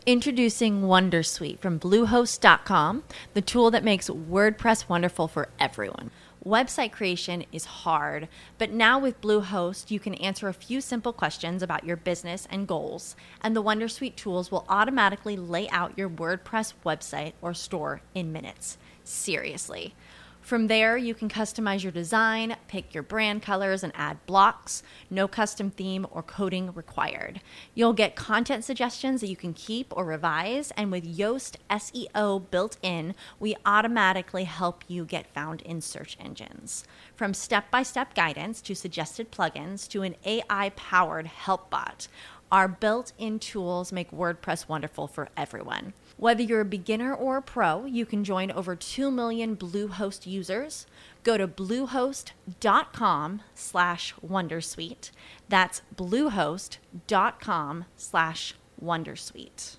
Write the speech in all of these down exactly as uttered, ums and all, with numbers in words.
Introducing Wondersuite from Bluehost dot com, the tool that makes WordPress wonderful for everyone. Website creation is hard, but now with Bluehost, you can answer a few simple questions about your business and goals, and the Wondersuite tools will automatically lay out your WordPress website or store in minutes. Seriously. From there, you can customize your design, pick your brand colors, and add blocks. No custom theme or coding required. You'll get content suggestions that you can keep or revise, and with Yoast S E O built in, we automatically help you get found in search engines. From step-by-step guidance to suggested plugins to an A I-powered help bot, our built-in tools make WordPress wonderful for everyone. Whether you're a beginner or a pro, you can join over two million Bluehost users. Go to bluehost.com slash Wondersuite. That's bluehost.com slash Wondersuite.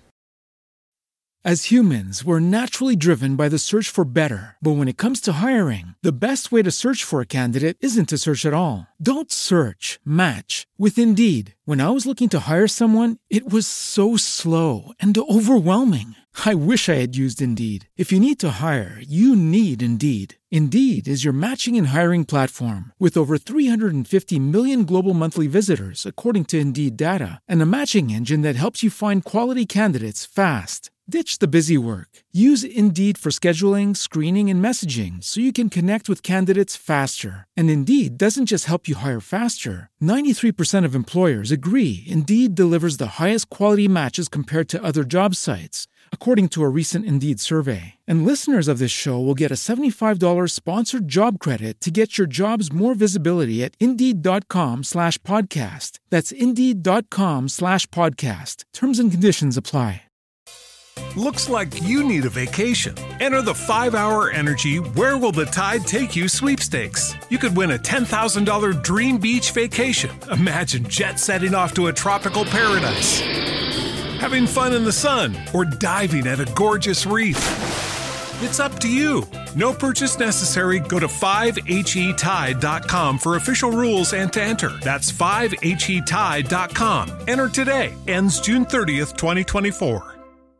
As humans, we're naturally driven by the search for better. But when it comes to hiring, the best way to search for a candidate isn't to search at all. Don't search, match with Indeed. When I was looking to hire someone, it was so slow and overwhelming. I wish I had used Indeed. If you need to hire, you need Indeed. Indeed is your matching and hiring platform with over three hundred fifty million global monthly visitors, according to Indeed data, and a matching engine that helps you find quality candidates fast. Ditch the busy work. Use Indeed for scheduling, screening, and messaging so you can connect with candidates faster. And Indeed doesn't just help you hire faster. ninety-three percent of employers agree Indeed delivers the highest quality matches compared to other job sites, according to a recent Indeed survey. And listeners of this show will get a seventy-five dollars sponsored job credit to get your jobs more visibility at Indeed.com slash podcast. That's Indeed.com slash podcast. Terms and conditions apply. Looks like you need a vacation. Enter the five hour Energy Where Will the Tide Take You sweepstakes. You could win a ten thousand dollars dream beach vacation. Imagine jet setting off to a tropical paradise, having fun in the sun, or diving at a gorgeous reef. It's up to you. No purchase necessary. Go to five H E tide dot com for official rules and to enter. That's five H E tide dot com. Enter today. Ends June thirtieth, twenty twenty-four.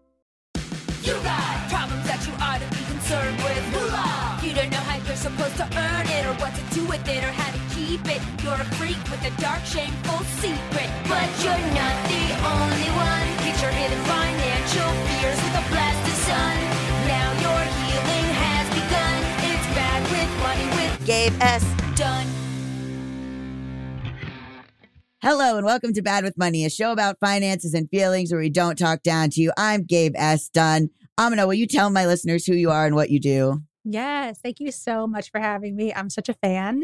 You got problems that you ought to be concerned with. Moolah. You don't know how you're supposed to earn it, or what to do with it, or how to keep it. You're a freak with a dark, shameful secret. But you're not the only one. Get your hidden financial fears with a blast of sun. Now your healing has begun. It's Bad with Money with Gabe S. Dunn. Hello and welcome to Bad with Money, a show about finances and feelings where we don't talk down to you. I'm Gabe S. Dunn. Amina, will you tell my listeners who you are and what you do? Yes, thank you so much for having me. I'm such a fan.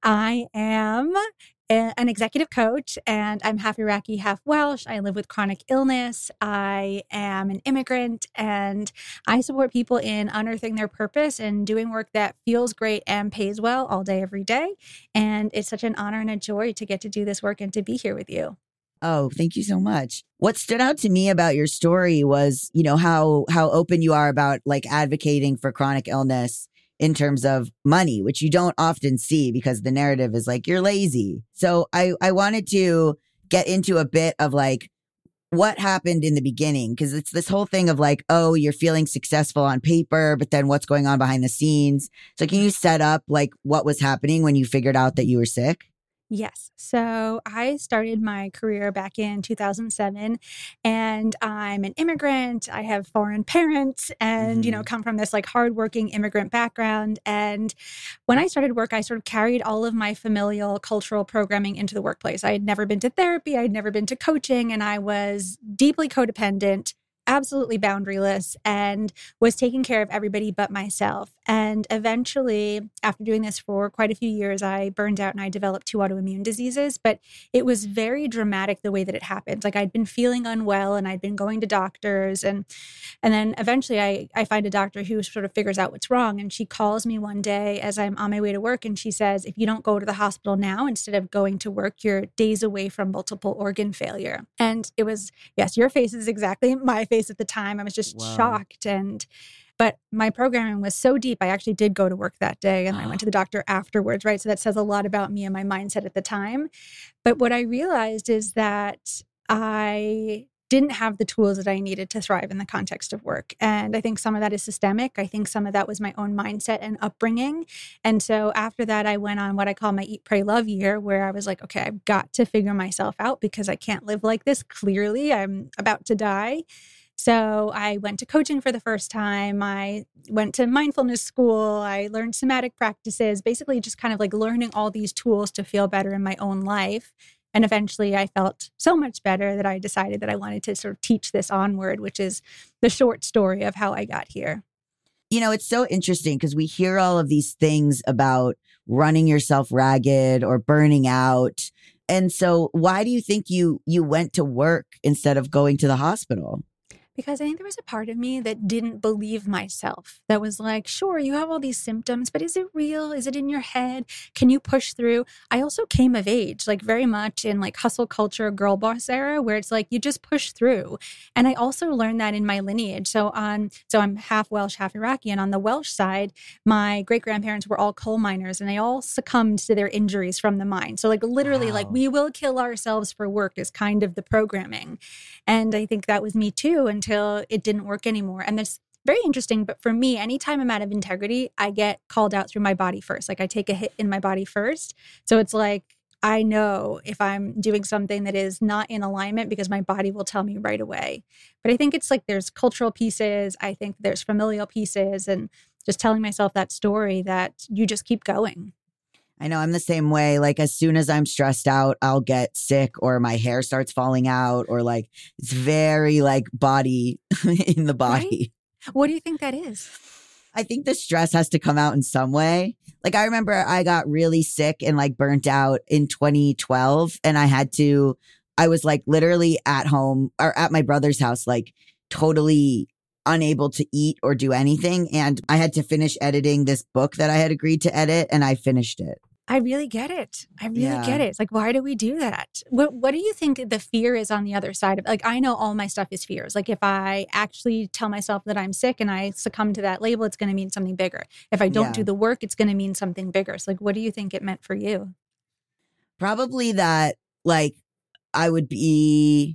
I am a, an executive coach, and I'm half Iraqi, half Welsh. I live with chronic illness. I am an immigrant, and I support people in unearthing their purpose and doing work that feels great and pays well all day, every day. And it's such an honor and a joy to get to do this work and to be here with you. Oh, thank you so much. What stood out to me about your story was, you know, how how open you are about like advocating for chronic illness in terms of money, which you don't often see because the narrative is like, you're lazy. So I, I wanted to get into a bit of like what happened in the beginning, because it's this whole thing of like, oh, you're feeling successful on paper, but then what's going on behind the scenes. So can you set up like what was happening when you figured out that you were sick? Yes. So I started my career back in two thousand seven, and I'm an immigrant. I have foreign parents and, mm-hmm. you know, come from this like hardworking immigrant background. And when I started work, I sort of carried all of my familial cultural programming into the workplace. I had never been to therapy. I had never been to coaching, and I was deeply codependent, absolutely boundaryless, and was taking care of everybody but myself. And eventually, after doing this for quite a few years, I burned out and I developed two autoimmune diseases. But it was very dramatic the way that it happened. Like I'd been feeling unwell and I'd been going to doctors. And and then eventually I, I find a doctor who sort of figures out what's wrong. And she calls me one day as I'm on my way to work. And she says, if you don't go to the hospital now, instead of going to work, you're days away from multiple organ failure. And it was, yes, your face is exactly my face at the time. I was just wow. shocked. And But my programming was so deep, I actually did go to work that day, and I went to the doctor afterwards, right? So that says a lot about me and my mindset at the time. But what I realized is that I didn't have the tools that I needed to thrive in the context of work. And I think some of that is systemic. I think some of that was my own mindset and upbringing. And so after that, I went on what I call my Eat, Pray, Love year, where I was like, okay, I've got to figure myself out because I can't live like this. Clearly, I'm about to die. So I went to coaching for the first time. I went to mindfulness school. I learned somatic practices, basically just kind of like learning all these tools to feel better in my own life. And eventually I felt so much better that I decided that I wanted to sort of teach this onward, which is the short story of how I got here. You know, it's so interesting because we hear all of these things about running yourself ragged or burning out. And so why do you think you you went to work instead of going to the hospital? Because I think there was a part of me that didn't believe myself, that was like, sure, you have all these symptoms, but is it real? Is it in your head? Can you push through? I also came of age, like very much in like hustle culture, girl boss era, where it's like, you just push through. And I also learned that in my lineage. So on, so I'm half Welsh, half Iraqi. And on the Welsh side, my great grandparents were all coal miners and they all succumbed to their injuries from the mine. So like literally Wow. like we will kill ourselves for work is kind of the programming. And I think that was me too, until until it didn't work anymore. And that's very interesting. But for me, anytime I'm out of integrity, I get called out through my body first. Like I take a hit in my body first. So it's like, I know if I'm doing something that is not in alignment because my body will tell me right away. But I think it's like there's cultural pieces. I think there's familial pieces and just telling myself that story that you just keep going. I know I'm the same way. Like as soon as I'm stressed out, I'll get sick or my hair starts falling out or like it's very like body in the body. Right? What do you think that is? I think the stress has to come out in some way. Like I remember I got really sick and like burnt out in twenty twelve and I had to, I was like literally at home or at my brother's house, like totally unable to eat or do anything. And I had to finish editing this book that I had agreed to edit and I finished it. I really get it. I really Yeah. get it. It's like, why do we do that? What What do you think the fear is on the other side of like, I know all my stuff is fears. Like if I actually tell myself that I'm sick and I succumb to that label, it's going to mean something bigger. If I don't Yeah. do the work, it's going to mean something bigger. So like, what do you think it meant for you? Probably that like I would be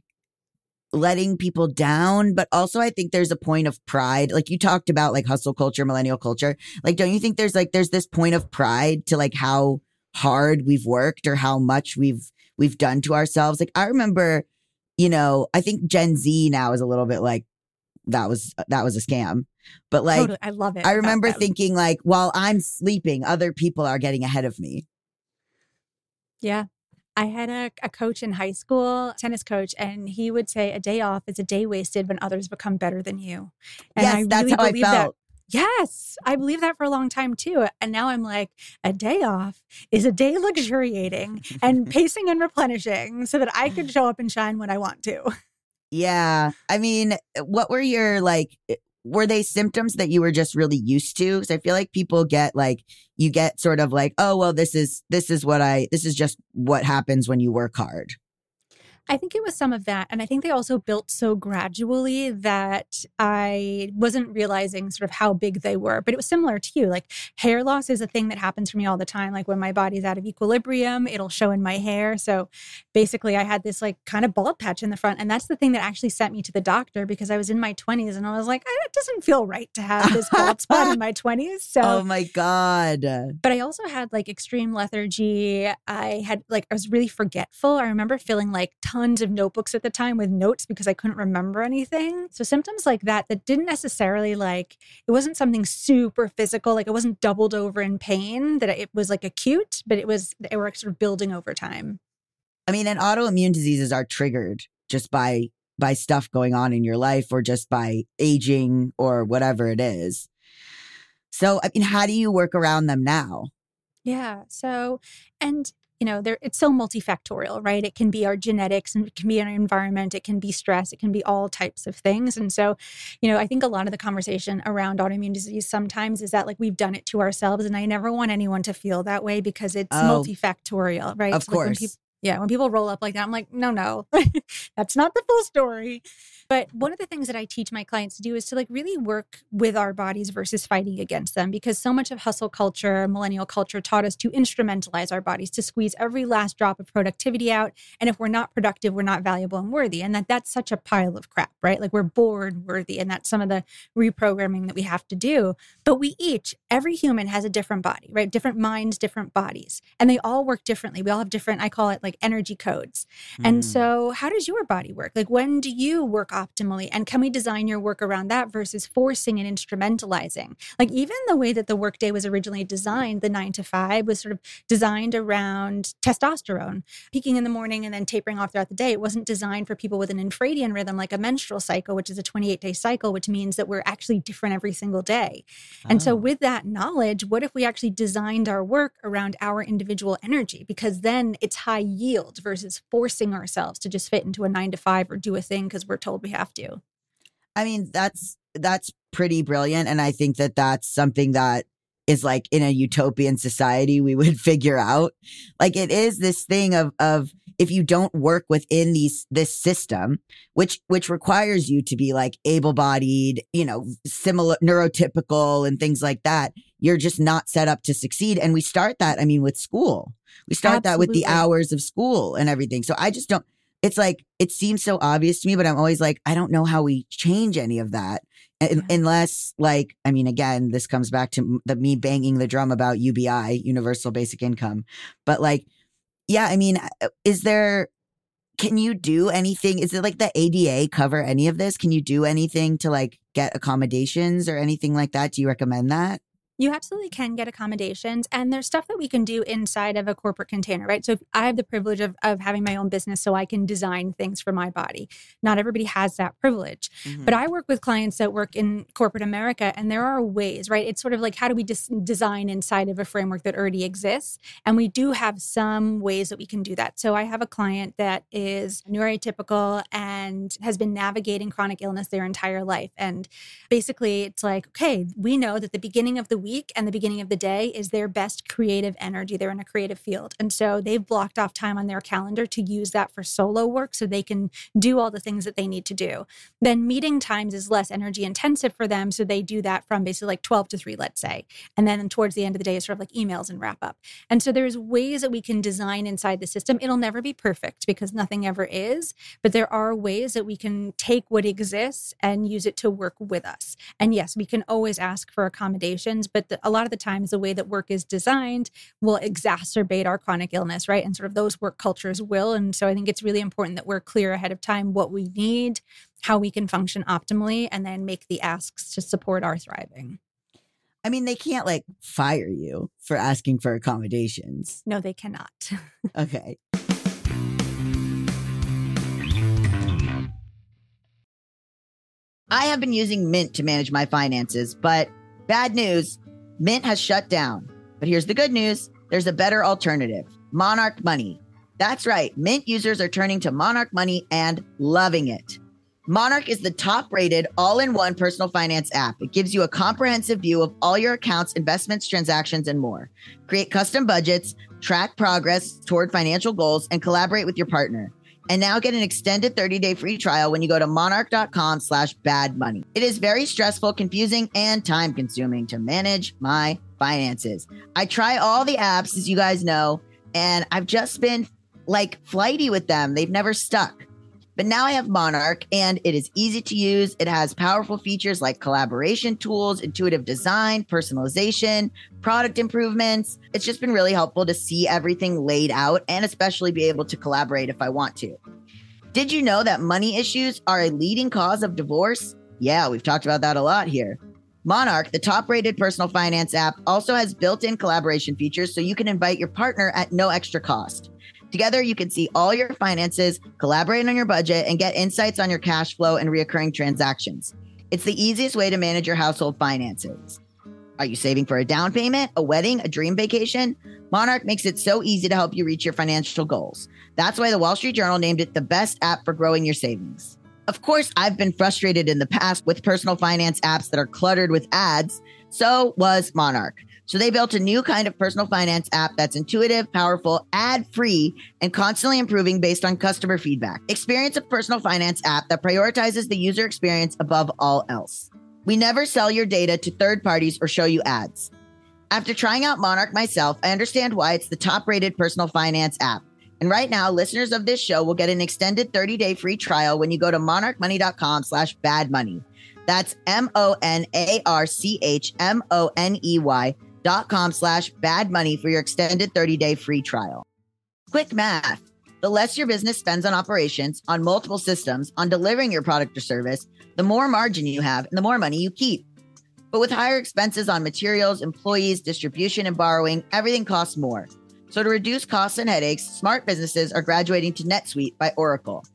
letting people down, but also I think there's a point of pride. Like you talked about like hustle culture, millennial culture. Like, don't you think there's like, there's this point of pride to like how hard we've worked or how much we've, we've done to ourselves? Like I remember, you know, I think Gen Z now is a little bit like, that was, that was a scam. But like, Totally. I love it. I about remember them. thinking like, while I'm sleeping, other people are getting ahead of me. Yeah. I had a, a coach in high school, tennis coach, and he would say a day off is a day wasted when others become better than you. And Yes, I that's really how I believe that. felt. Yes, I believe that for a long time too. And now I'm like, a day off is a day luxuriating and pacing and replenishing so that I can show up and shine when I want to. Yeah. I mean, what were your like, were they symptoms that you were just really used to? Because I feel like people get like, you get sort of like, oh, well, this is, this is what I, this is just what happens when you work hard. I think it was some of that. And I think they also built so gradually that I wasn't realizing sort of how big they were. But it was similar to you. Like hair loss is a thing that happens for me all the time. Like when my body's out of equilibrium, it'll show in my hair. So basically I had this like kind of bald patch in the front. And that's the thing that actually sent me to the doctor because I was in my twenties and I was like, it doesn't feel right to have this bald spot in my twenties. So Oh my God. but I also had like extreme lethargy. I had like, I was really forgetful. I remember feeling like tons of notebooks at the time with notes because I couldn't remember anything. So symptoms like that, that didn't necessarily like, it wasn't something super physical. Like it wasn't doubled over in pain, that it was like acute, but it was, they were sort of building over time. I mean, and autoimmune diseases are triggered just by, by stuff going on in your life or just by aging or whatever it is. So, I mean, how do you work around them now? Yeah. So, and you know, there it's so multifactorial, right? It can be our genetics and it can be our environment. It can be stress. It can be all types of things. And so, you know, I think a lot of the conversation around autoimmune disease sometimes is that like we've done it to ourselves. And I never want anyone to feel that way because it's Oh, multifactorial, right? of So, like, when course. peop- Yeah, when people roll up like that, I'm like, no, no, that's not the full story. But one of the things that I teach my clients to do is to like really work with our bodies versus fighting against them, because so much of hustle culture, millennial culture taught us to instrumentalize our bodies, to squeeze every last drop of productivity out. And if we're not productive, we're not valuable and worthy. And that that's such a pile of crap, right? Like we're bored worthy. And that's some of the reprogramming that we have to do. But we each, every human has a different body, right? Different minds, different bodies. And they all work differently. We all have different, I call it like energy codes. Mm. And so how does your body work? Like when do you work optimally? And can we design your work around that versus forcing and instrumentalizing? Like even the way that the workday was originally designed, the nine to five was sort of designed around testosterone, peaking in the morning and then tapering off throughout the day. It wasn't designed for people with an infradian rhythm, like a menstrual cycle, which is a twenty-eight day cycle, which means that we're actually different every single day. Oh. And so with that knowledge, what if we actually designed our work around our individual energy? Because then it's high yield versus forcing ourselves to just fit into a nine to five or do a thing because we're told we have to. I mean, that's that's pretty brilliant. And I think that that's something that is like in a utopian society, we would figure out. Like it is this thing of of if you don't work within these this system, which which requires you to be like able-bodied, you know, similar neurotypical and things like that, you're just not set up to succeed. And we start that, I mean, with school. We start Absolutely. that with the hours of school and everything. So I just don't. It's like, it seems so obvious to me, but I'm always like, I don't know how we change any of that yeah. unless like, I mean, again, this comes back to the me banging the drum about U B I, universal basic income. But like, yeah, I mean, is there, can you do anything? Is it like the A D A cover any of this? Can you do anything to like get accommodations or anything like that? Do you recommend that? You absolutely can get accommodations, and there's stuff that we can do inside of a corporate container, right? So I have the privilege of, of having my own business, so I can design things for my body. Not everybody has that privilege, mm-hmm. but I work with clients that work in corporate America, and there are ways, right? It's sort of like, how do we dis- design inside of a framework that already exists? And we do have some ways that we can do that. So I have a client that is neurotypical and has been navigating chronic illness their entire life. And basically it's like, okay, we know that the beginning of the week and the beginning of the day is their best creative energy. They're in a creative field. And so they've blocked off time on their calendar to use that for solo work so they can do all the things that they need to do. Then meeting times is less energy intensive for them. So they do that from basically like twelve to three, let's say. And then towards the end of the day is sort of like emails and wrap up. And so there's ways that we can design inside the system. It'll never be perfect because nothing ever is, but there are ways that we can take what exists and use it to work with us. And yes, we can always ask for accommodations, but the, a lot of the times the way that work is designed will exacerbate our chronic illness, right? And sort of those work cultures will. And so I think it's really important that we're clear ahead of time what we need, how we can function optimally, and then make the asks to support our thriving. I mean, they can't like fire you for asking for accommodations. No, they cannot. Okay. I have been using Mint to manage my finances, but bad news, Mint has shut down. But here's the good news. There's a better alternative, Monarch Money. That's right. Mint users are turning to Monarch Money and loving it. Monarch is the top-rated all-in-one personal finance app. It gives you a comprehensive view of all your accounts, investments, transactions, and more. Create custom budgets, track progress toward financial goals, and collaborate with your partner. And now get an extended thirty day free trial when you go to monarch.com slash bad money. It is very stressful, confusing, and time consuming to manage my finances. I try all the apps, as you guys know, and I've just been like flighty with them. They've never stuck. But now I have Monarch, and it is easy to use. It has powerful features like collaboration tools, intuitive design, personalization, product improvements. It's just been really helpful to see everything laid out and especially be able to collaborate if I want to. Did you know that money issues are a leading cause of divorce? Yeah, we've talked about that a lot here. Monarch, the top-rated personal finance app, also has built-in collaboration features so you can invite your partner at no extra cost. Together, you can see all your finances, collaborate on your budget, and get insights on your cash flow and reoccurring transactions. It's the easiest way to manage your household finances. Are you saving for a down payment, a wedding, a dream vacation? Monarch makes it so easy to help you reach your financial goals. That's why the Wall Street Journal named it the best app for growing your savings. Of course, I've been frustrated in the past with personal finance apps that are cluttered with ads. So was Monarch. So they built a new kind of personal finance app that's intuitive, powerful, ad-free, and constantly improving based on customer feedback. Experience a personal finance app that prioritizes the user experience above all else. We never sell your data to third parties or show you ads. After trying out Monarch myself, I understand why it's the top-rated personal finance app. And right now, listeners of this show will get an extended thirty-day free trial when you go to monarchmoney.com slash bad money. That's M-O-N-A-R-C-H-M-O-N-E-Y dot com slash bad money for your extended thirty-day free trial. Quick math. The less your business spends on operations, on multiple systems, on delivering your product or service, the more margin you have and the more money you keep. But with higher expenses on materials, employees, distribution, and borrowing, everything costs more. So to reduce costs and headaches, smart businesses are graduating to NetSuite by Oracle.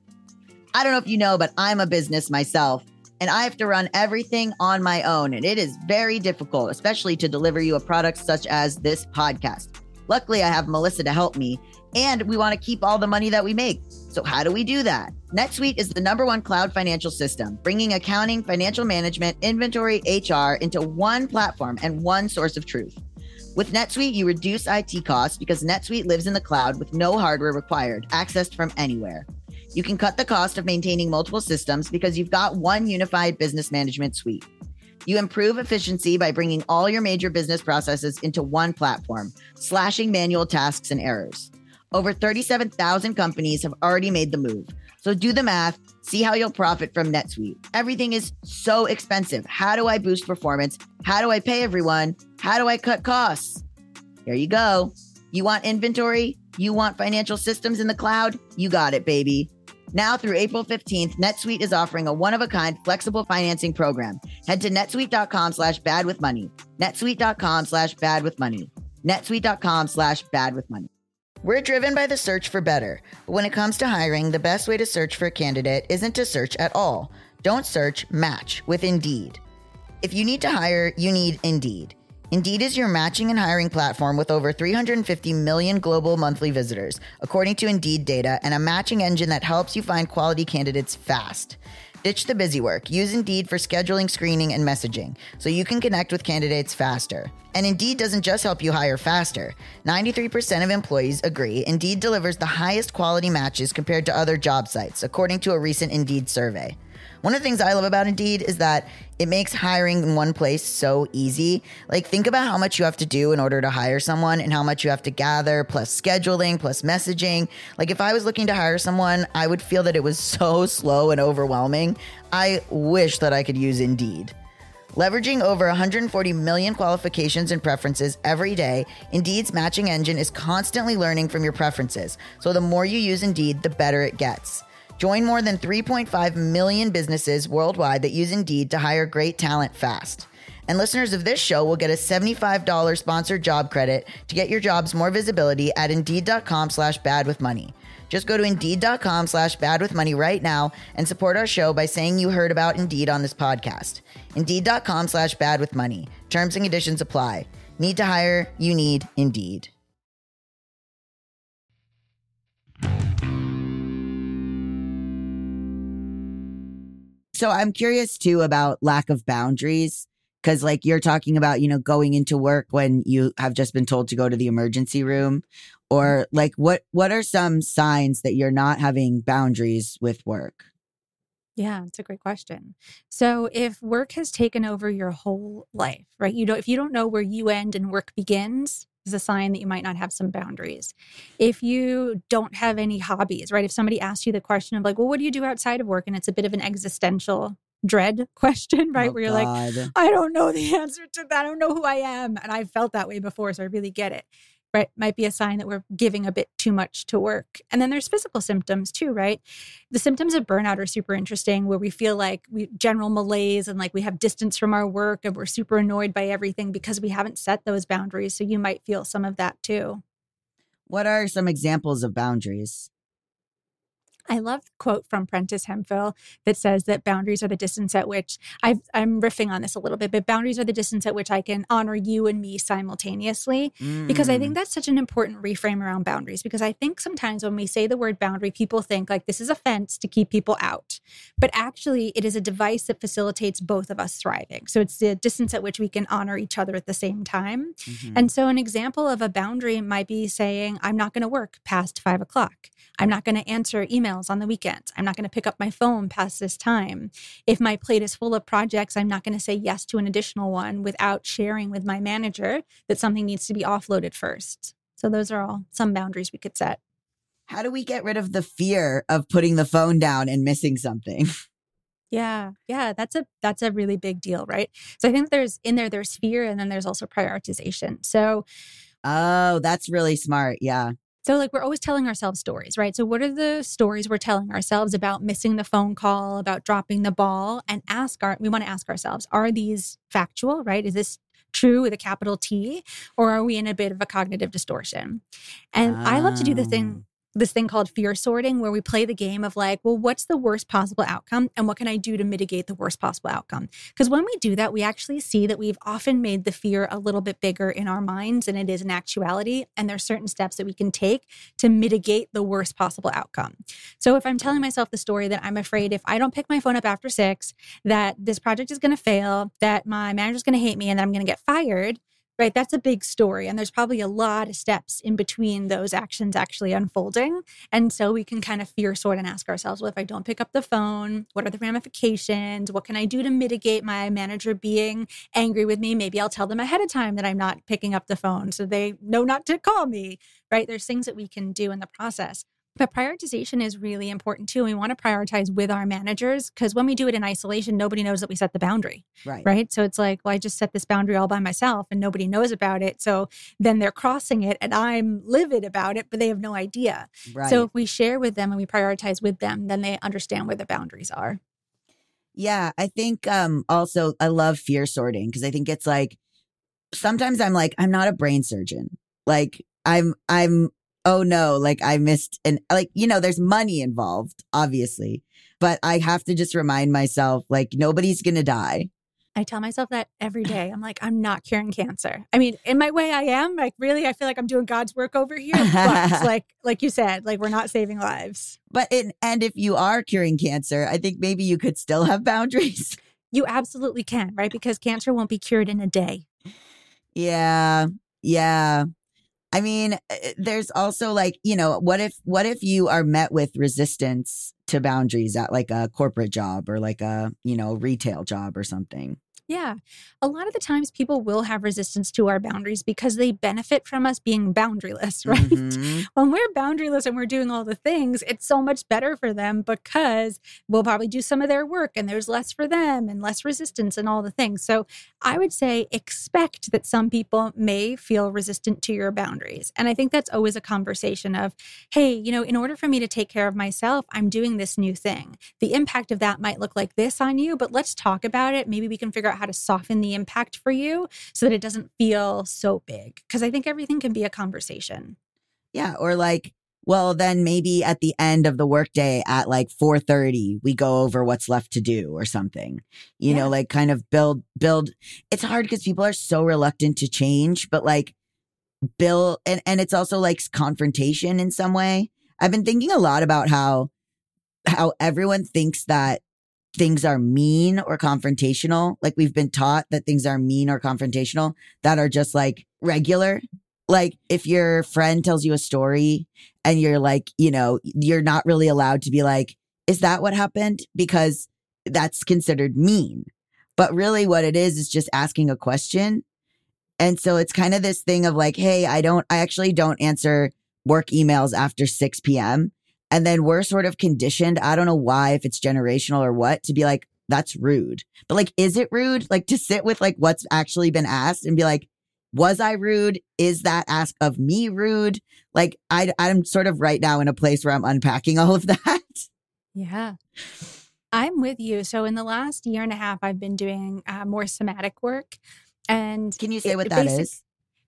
I don't know if you know, but I'm a business myself, and I have to run everything on my own, and it is very difficult, especially to deliver you a product such as this podcast. Luckily, I have Melissa to help me, and we want to keep all the money that we make. So how do we do that? NetSuite is the number one cloud financial system, bringing accounting, financial management, inventory, H R into one platform and one source of truth. With NetSuite, you reduce I T costs because NetSuite lives in the cloud with no hardware required, accessed from anywhere. You can cut the cost of maintaining multiple systems because you've got one unified business management suite. You improve efficiency by bringing all your major business processes into one platform, slashing manual tasks and errors. Over thirty-seven thousand companies have already made the move. So do the math, see how you'll profit from NetSuite. Everything is so expensive. How do I boost performance? How do I pay everyone? How do I cut costs? Here you go. You want inventory? You want financial systems in the cloud? You got it, baby. Now through April fifteenth, NetSuite is offering a one-of-a-kind flexible financing program. Head to netsuite.com slash bad with money. netsuite.com slash bad with money. netsuite.com slash bad with money. We're driven by the search for better. But when it comes to hiring, the best way to search for a candidate isn't to search at all. Don't search, match with Indeed. If you need to hire, you need Indeed. Indeed is your matching and hiring platform with over three hundred fifty million global monthly visitors, according to Indeed data, and a matching engine that helps you find quality candidates fast. Ditch the busy work. Use Indeed for scheduling, screening, and messaging so you can connect with candidates faster. And Indeed doesn't just help you hire faster. ninety-three percent of employees agree Indeed delivers the highest quality matches compared to other job sites, according to a recent Indeed survey. One of the things I love about Indeed is that it makes hiring in one place so easy. Like, think about how much you have to do in order to hire someone and how much you have to gather, plus scheduling, plus messaging. Like, if I was looking to hire someone, I would feel that it was so slow and overwhelming. I wish that I could use Indeed. Leveraging over one hundred forty million qualifications and preferences every day, Indeed's matching engine is constantly learning from your preferences. So the more you use Indeed, the better it gets. Join more than three point five million businesses worldwide that use Indeed to hire great talent fast. And listeners of this show will get a seventy-five dollars sponsored job credit to get your jobs more visibility at Indeed.com slash bad with money. Just go to Indeed.com slash bad with money right now and support our show by saying you heard about Indeed on this podcast. Indeed.com slash bad with money. Terms and conditions apply. Need to hire? You need Indeed. So I'm curious too about lack of boundaries, because like you're talking about, you know, going into work when you have just been told to go to the emergency room, or like what what are some signs that you're not having boundaries with work? Yeah, it's a great question. So if work has taken over your whole life, right? You don't if you don't know where you end and work begins, is a sign that you might not have some boundaries. If you don't have any hobbies, right? If somebody asks you the question of like, well, what do you do outside of work? And it's a bit of an existential dread question, right? Oh, Where you're God. like, I don't know the answer to that. I don't know who I am. And I've felt that way before, so I really get it. Right? Might be a sign that we're giving a bit too much to work. And then there's physical symptoms too, right? The symptoms of burnout are super interesting, where we feel like we general malaise and like we have distance from our work and we're super annoyed by everything because we haven't set those boundaries. So you might feel some of that too. What are some examples of boundaries? I love the quote from Prentice Hemphill that says that boundaries are the distance at which I've, I'm riffing on this a little bit, but boundaries are the distance at which I can honor you and me simultaneously. Mm. Because I think that's such an important reframe around boundaries, because I think sometimes when we say the word boundary, people think like this is a fence to keep people out. But actually, it is a device that facilitates both of us thriving. So it's the distance at which we can honor each other at the same time. Mm-hmm. And so an example of a boundary might be saying, I'm not going to work past five o'clock. I'm not going to answer emails on the weekends. I'm not going to pick up my phone past this time. If my plate is full of projects, I'm not going to say yes to an additional one without sharing with my manager that something needs to be offloaded first. So those are all some boundaries we could set. How do we get rid of the fear of putting the phone down and missing something? Yeah, yeah, that's a that's a really big deal, right? So I think there's in there, there's fear, and then there's also prioritization. So, oh, that's really smart. Yeah. So like we're always telling ourselves stories, right? So what are the stories we're telling ourselves about missing the phone call, about dropping the ball, and ask our, we want to ask ourselves, are these factual, right? Is this true with a capital T, or are we in a bit of a cognitive distortion? And oh. I love to do the thing, this thing called fear sorting, where we play the game of like, well, what's the worst possible outcome? And what can I do to mitigate the worst possible outcome? Because when we do that, we actually see that we've often made the fear a little bit bigger in our minds than it is in actuality. And there's certain steps that we can take to mitigate the worst possible outcome. So if I'm telling myself the story that I'm afraid if I don't pick my phone up after six, that this project is going to fail, that my manager's going to hate me, and that I'm going to get fired, right? That's a big story. And there's probably a lot of steps in between those actions actually unfolding. And so we can kind of fear sort and ask ourselves, well, if I don't pick up the phone, what are the ramifications? What can I do to mitigate my manager being angry with me? Maybe I'll tell them ahead of time that I'm not picking up the phone so they know not to call me, right? There's things that we can do in the process. But prioritization is really important too. We want to prioritize with our managers, because when we do it in isolation, nobody knows that we set the boundary, right? Right. So it's like, well, I just set this boundary all by myself and nobody knows about it. So then they're crossing it and I'm livid about it, but they have no idea. Right. So if we share with them and we prioritize with them, then they understand where the boundaries are. Yeah. I think um, also I love fear sorting, because I think it's like, sometimes I'm like, I'm not a brain surgeon. Like I'm, I'm, oh no, like I missed and like, you know, there's money involved, obviously, but I have to just remind myself, like, nobody's going to die. I tell myself that every day. I'm like, I'm not curing cancer. I mean, in my way I am, like, really, I feel like I'm doing God's work over here. But like, like you said, like, we're not saving lives. But, in, and if you are curing cancer, I think maybe you could still have boundaries. You absolutely can, right? Because cancer won't be cured in a day. Yeah. Yeah. I mean, there's also like, you know, what if what if you are met with resistance to boundaries at like a corporate job or like a, you know, retail job or something? Yeah. A lot of the times people will have resistance to our boundaries because they benefit from us being boundaryless, right? Mm-hmm. When we're boundaryless and we're doing all the things, it's so much better for them because we'll probably do some of their work and there's less for them and less resistance and all the things. So I would say expect that some people may feel resistant to your boundaries. And I think that's always a conversation of, hey, you know, in order for me to take care of myself, I'm doing this new thing. The impact of that might look like this on you, but let's talk about it. Maybe we can figure out how to soften the impact for you so that it doesn't feel so big. Because I think everything can be a conversation. Yeah. Or like, well, then maybe at the end of the workday at like four thirty, we go over what's left to do or something, you yeah. know, like kind of build, build. It's hard because people are so reluctant to change, but like build, and, and it's also like confrontation in some way. I've been thinking a lot about how, how everyone thinks that things are mean or confrontational. Like we've been taught that things are mean or confrontational that are just like regular. Like if your friend tells you a story and you're like, you know, you're not really allowed to be like, is that what happened? Because that's considered mean. But really what it is, is just asking a question. And so it's kind of this thing of like, hey, I don't, I actually don't answer work emails after six p.m. And then we're sort of conditioned, I don't know why, if it's generational or what, to be like, that's rude. But like, is it rude? Like to sit with like what's actually been asked and be like, was I rude? Is that ask of me rude? Like I, I'm sort of right now in a place where I'm unpacking all of that. Yeah. I'm with you. So in the last year and a half, I've been doing uh, more somatic work. And can you say it, what that is?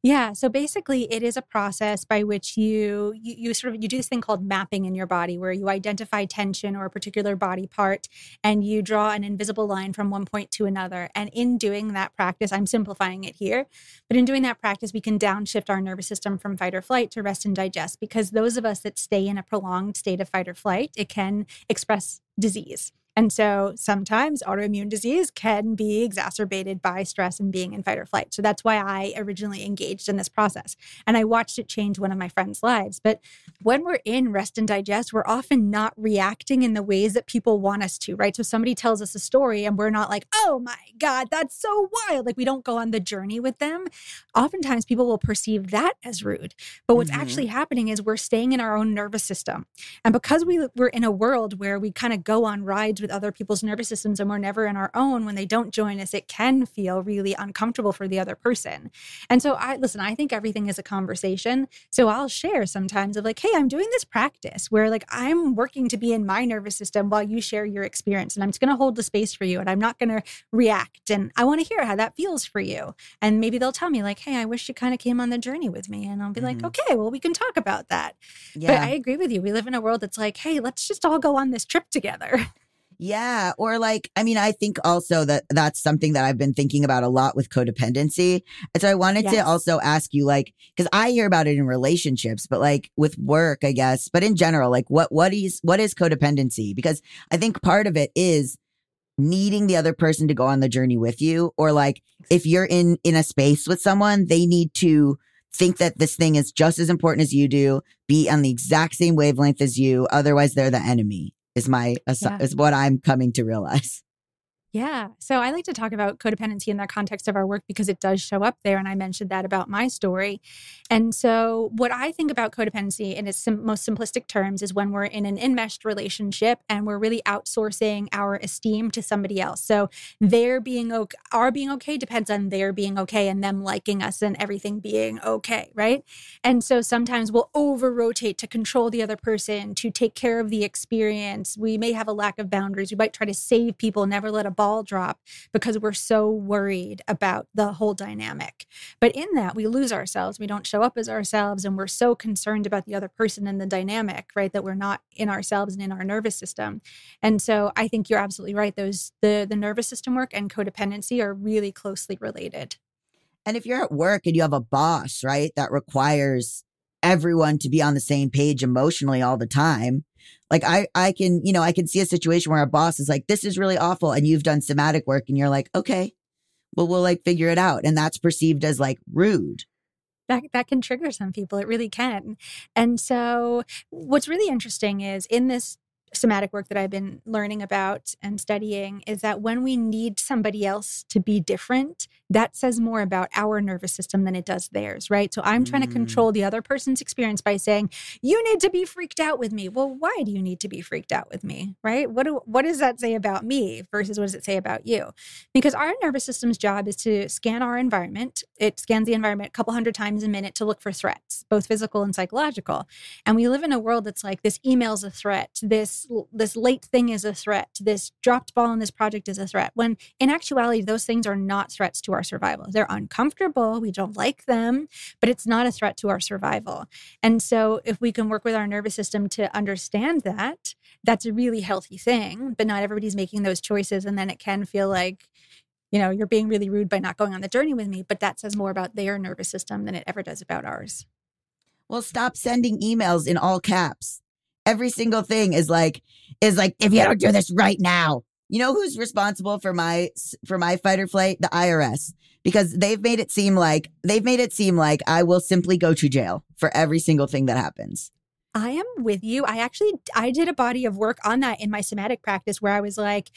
Yeah. So basically it is a process by which you, you you sort of you do this thing called mapping in your body where you identify tension or a particular body part and you draw an invisible line from one point to another. And in doing that practice, I'm simplifying it here, but in doing that practice, we can downshift our nervous system from fight or flight to rest and digest, because those of us that stay in a prolonged state of fight or flight, it can express disease. And so sometimes autoimmune disease can be exacerbated by stress and being in fight or flight. So that's why I originally engaged in this process. And I watched it change one of my friends' lives. But when we're in rest and digest, we're often not reacting in the ways that people want us to, right? So somebody tells us a story and we're not like, oh my God, that's so wild. Like we don't go on the journey with them. Oftentimes people will perceive that as rude. But what's mm-hmm. actually happening is we're staying in our own nervous system. And because we, we're in a world where we kind of go on rides with other people's nervous systems and we're never in our own, when they don't join us, it can feel really uncomfortable for the other person. And so I listen, I think everything is a conversation. So I'll share sometimes of like, hey, I'm doing this practice where like I'm working to be in my nervous system while you share your experience. And I'm just going to hold the space for you and I'm not going to react. And I want to hear how that feels for you. And maybe they'll tell me like, hey, I wish you kind of came on the journey with me. And I'll be mm-hmm. like, okay, well, we can talk about that. Yeah. But I agree with you. We live in a world that's like, hey, let's just all go on this trip together. Yeah. Or like, I mean, I think also that that's something that I've been thinking about a lot with codependency. And so I wanted yes. to also ask you, like, because I hear about it in relationships, but like with work, I guess, but in general, like what, what is, what is codependency? Because I think part of it is needing the other person to go on the journey with you. Or like if you're in, in a space with someone, they need to think that this thing is just as important as you do, be on the exact same wavelength as you. Otherwise they're the enemy. Is my yeah. is what I'm coming to realize. Yeah. So I like to talk about codependency in the context of our work because it does show up there. And I mentioned that about my story. And so what I think about codependency in its sim- most simplistic terms is when we're in an enmeshed relationship and we're really outsourcing our esteem to somebody else. So their being okay, our being okay depends on their being okay and them liking us and everything being okay, right? And so sometimes we'll over-rotate to control the other person, to take care of the experience. We may have a lack of boundaries. We might try to save people, never let a ball drop because we're so worried about the whole dynamic. But in that, we lose ourselves. We don't show up as ourselves, and we're so concerned about the other person and the dynamic, right, that we're not in ourselves and in our nervous system. And so I think you're absolutely right. Those the the nervous system work and codependency are really closely related. And if you're at work and you have a boss, right, that requires everyone to be on the same page emotionally all the time, like I, I can, you know, I can see a situation where a boss is like, this is really awful. And you've done somatic work and you're like, okay, well, we'll like figure it out. And that's perceived as like rude. That, that can trigger some people. It really can. And so what's really interesting is in this somatic work that I've been learning about and studying is that when we need somebody else to be different, that says more about our nervous system than it does theirs, right? So I'm trying mm. to control the other person's experience by saying, you need to be freaked out with me. Well, why do you need to be freaked out with me, right? What do, what does that say about me versus what does it say about you? Because our nervous system's job is to scan our environment. It scans the environment a couple hundred times a minute to look for threats, both physical and psychological. And we live in a world that's like, this email's a threat, this this late thing is a threat, this dropped ball in this project is a threat, when in actuality, those things are not threats to our survival. They're uncomfortable, we don't like them, but it's not a threat to our survival. And so if we can work with our nervous system to understand that, that's a really healthy thing, but not everybody's making those choices. And then it can feel like, you know, you're being really rude by not going on the journey with me, but that says more about their nervous system than it ever does about ours. Well, stop sending emails in all caps. Every single thing is like, is like, if you don't do this right now, you know who's responsible for my, for my fight or flight? The I R S, because they've made it seem like, they've made it seem like I will simply go to jail for every single thing that happens. I am with you. I actually, I did a body of work on that in my somatic practice where I was like,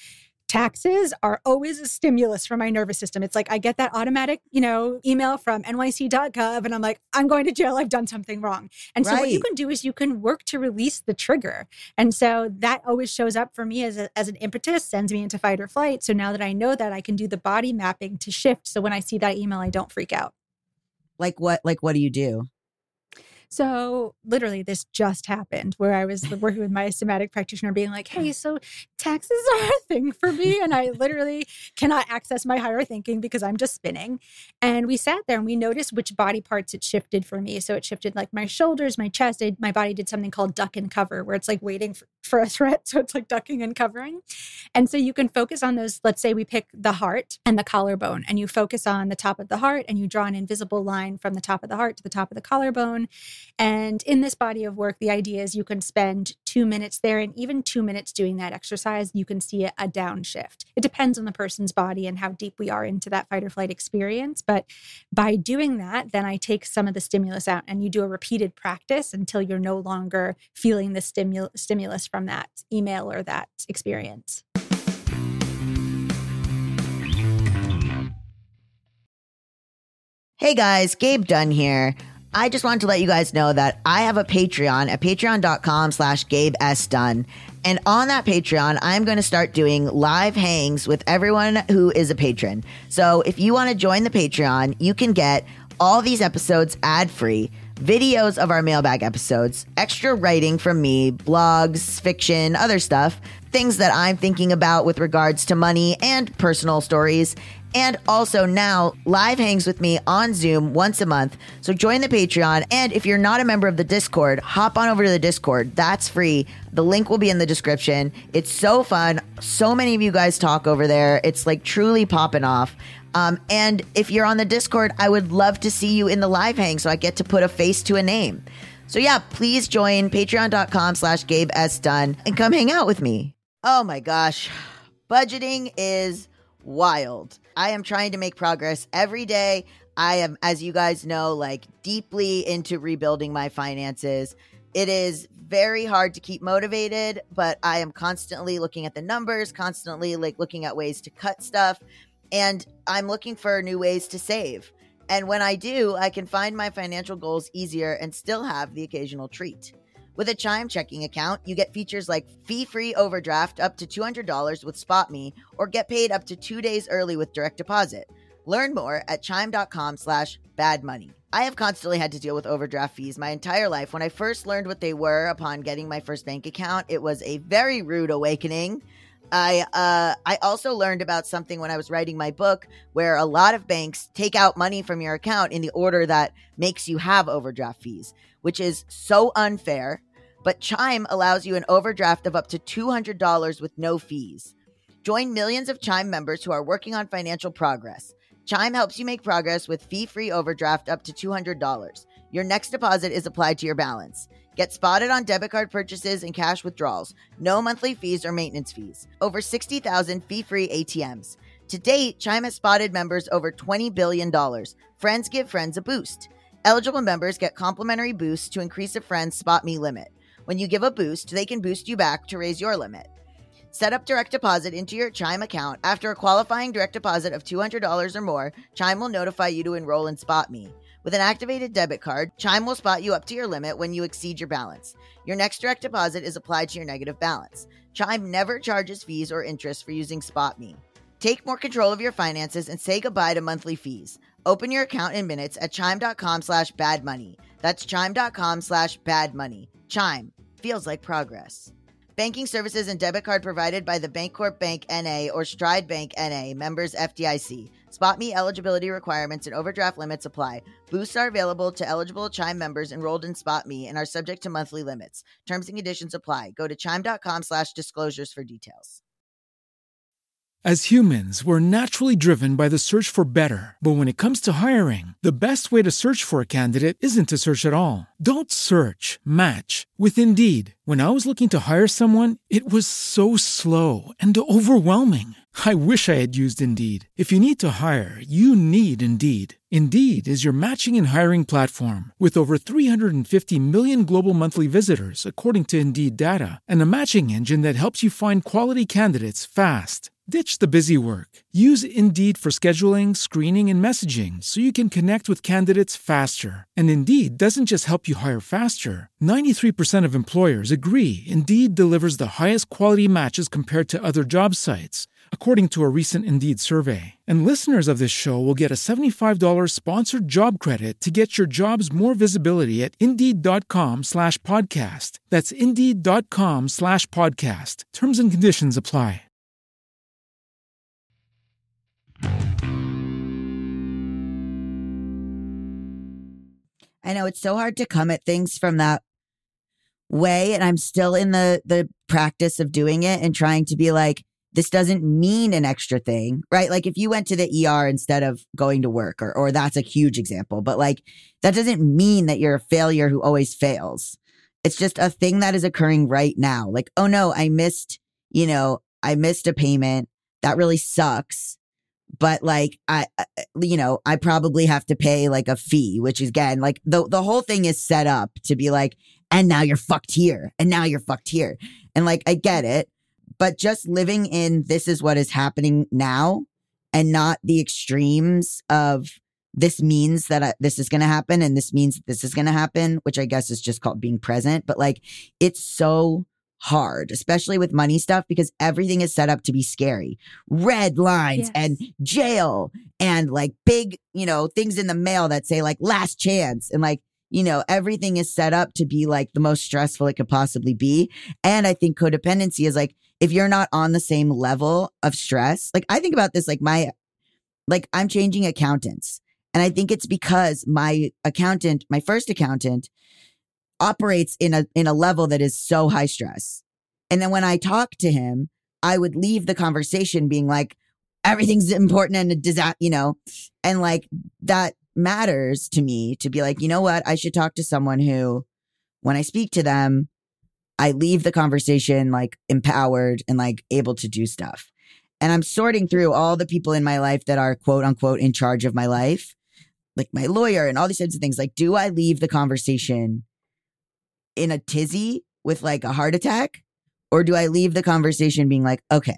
taxes are always a stimulus for my nervous system. It's like I get that automatic, you know, email from N Y C dot gov and I'm like, I'm going to jail. I've done something wrong. And so right. what you can do is you can work to release the trigger. And so that always shows up for me as, a, as an impetus, sends me into fight or flight. So now that I know that, I can do the body mapping to shift. So when I see that email, I don't freak out. Like what, like what do you do? So literally this just happened where I was working with my somatic practitioner being like, hey, so taxes are a thing for me. And I literally cannot access my higher thinking because I'm just spinning. And we sat there and we noticed which body parts it shifted for me. So it shifted like my shoulders, my chest. I, my body did something called duck and cover where it's like waiting for, for a threat. So it's like ducking and covering. And so you can focus on those. Let's say we pick the heart and the collarbone and you focus on the top of the heart and you draw an invisible line from the top of the heart to the top of the collarbone. And in this body of work, the idea is you can spend two minutes there, and even two minutes doing that exercise, you can see a downshift. It depends on the person's body and how deep we are into that fight or flight experience. But by doing that, then I take some of the stimulus out and you do a repeated practice until you're no longer feeling the stimul- stimulus from that email or that experience. Hey guys, Gabe Dunn here. I just wanted to let you guys know that I have a Patreon at patreon.com slash Gabe S. Dunn. And on that Patreon, I'm going to start doing live hangs with everyone who is a patron. So if you want to join the Patreon, you can get all these episodes ad-free, videos of our mailbag episodes, extra writing from me, blogs, fiction, other stuff, things that I'm thinking about with regards to money and personal stories. And also now live hangs with me on Zoom once a month. So join the Patreon. And if you're not a member of the Discord, hop on over to the Discord. That's free. The link will be in the description. It's so fun. So many of you guys talk over there. It's like truly popping off. Um, and if you're on the Discord, I would love to see you in the live hang so I get to put a face to a name. So yeah, please join patreon.com slash Gabe S. Dunn and come hang out with me. Oh my gosh. Budgeting is wild. I am trying to make progress every day. I am, as you guys know, like deeply into rebuilding my finances. It is very hard to keep motivated, but I am constantly looking at the numbers, constantly like looking at ways to cut stuff. And I'm looking for new ways to save. And when I do, I can find my financial goals easier and still have the occasional treat. With a Chime checking account, you get features like fee-free overdraft up to two hundred dollars with SpotMe, or get paid up to two days early with direct deposit. Learn more at chime.com slash bad money. I have constantly had to deal with overdraft fees my entire life. When I first learned what they were upon getting my first bank account, it was a very rude awakening. I uh, I also learned about something when I was writing my book, where a lot of banks take out money from your account in the order that makes you have overdraft fees, which is so unfair. But Chime allows you an overdraft of up to two hundred dollars with no fees. Join millions of Chime members who are working on financial progress. Chime helps you make progress with fee-free overdraft up to two hundred dollars. Your next deposit is applied to your balance. Get spotted on debit card purchases and cash withdrawals. No monthly fees or maintenance fees. Over sixty thousand fee-free A T Ms. To date, Chime has spotted members over twenty billion dollars. Friends give friends a boost. Eligible members get complimentary boosts to increase a friend's SpotMe limit. When you give a boost, they can boost you back to raise your limit. Set up direct deposit into your Chime account. After a qualifying direct deposit of two hundred dollars or more, Chime will notify you to enroll in SpotMe. With an activated debit card, Chime will spot you up to your limit when you exceed your balance. Your next direct deposit is applied to your negative balance. Chime never charges fees or interest for using SpotMe. Take more control of your finances and say goodbye to monthly fees. Open your account in minutes at chime.com slash bad money. That's chime.com slash bad money. Chime. Feels like progress. Banking services and debit card provided by the Bancorp Bank N A or Stride Bank N A, members F D I C. SpotMe eligibility requirements and overdraft limits apply. Boosts are available to eligible Chime members enrolled in SpotMe and are subject to monthly limits. Terms and conditions apply. Go to chime.com slash disclosures for details. As humans, we're naturally driven by the search for better. But when it comes to hiring, the best way to search for a candidate isn't to search at all. Don't search, match with Indeed. When I was looking to hire someone, it was so slow and overwhelming. I wish I had used Indeed. If you need to hire, you need Indeed. Indeed is your matching and hiring platform with over three hundred fifty million global monthly visitors, according to Indeed data, and a matching engine that helps you find quality candidates fast. Ditch the busy work. Use Indeed for scheduling, screening, and messaging so you can connect with candidates faster. And Indeed doesn't just help you hire faster. ninety-three percent of employers agree Indeed delivers the highest quality matches compared to other job sites. according to a recent Indeed survey. And listeners of this show will get a seventy-five dollars sponsored job credit to get your jobs more visibility at Indeed.com slash podcast. That's Indeed.com slash podcast. Terms and conditions apply. I know it's so hard to come at things from that way. And I'm still in the, the practice of doing it and trying to be like, this doesn't mean an extra thing, right? Like if you went to the E R instead of going to work, or, or that's a huge example, but like that doesn't mean that you're a failure who always fails. It's just a thing that is occurring right now. Like, oh no, I missed, you know, I missed a payment. That really sucks. But like, I, you know, I probably have to pay like a fee, which is again, like the, the whole thing is set up to be like, and now you're fucked here. And now you're fucked here. And like, I get it. But just living in this is what is happening now and not the extremes of this means that I, this is going to happen and this means this is going to happen, which I guess is just called being present. But like, it's so hard, especially with money stuff, because everything is set up to be scary. Red lines yes. and jail and like big, you know, things in the mail that say like last chance. And like, you know, everything is set up to be like the most stressful it could possibly be. And I think codependency is like, if you're not on the same level of stress, like I think about this, like my, like I'm changing accountants. And I think it's because my accountant, my first accountant operates in a, in a level that is so high stress. And then when I talk to him, I would leave the conversation being like, everything's important and a disaster, you know, and like that matters to me to be like, you know what, I should talk to someone who, when I speak to them, I leave the conversation like empowered and like able to do stuff. And I'm sorting through all the people in my life that are quote unquote in charge of my life, like my lawyer and all these types of things. Like, do I leave the conversation in a tizzy with like a heart attack? Or do I leave the conversation being like, okay,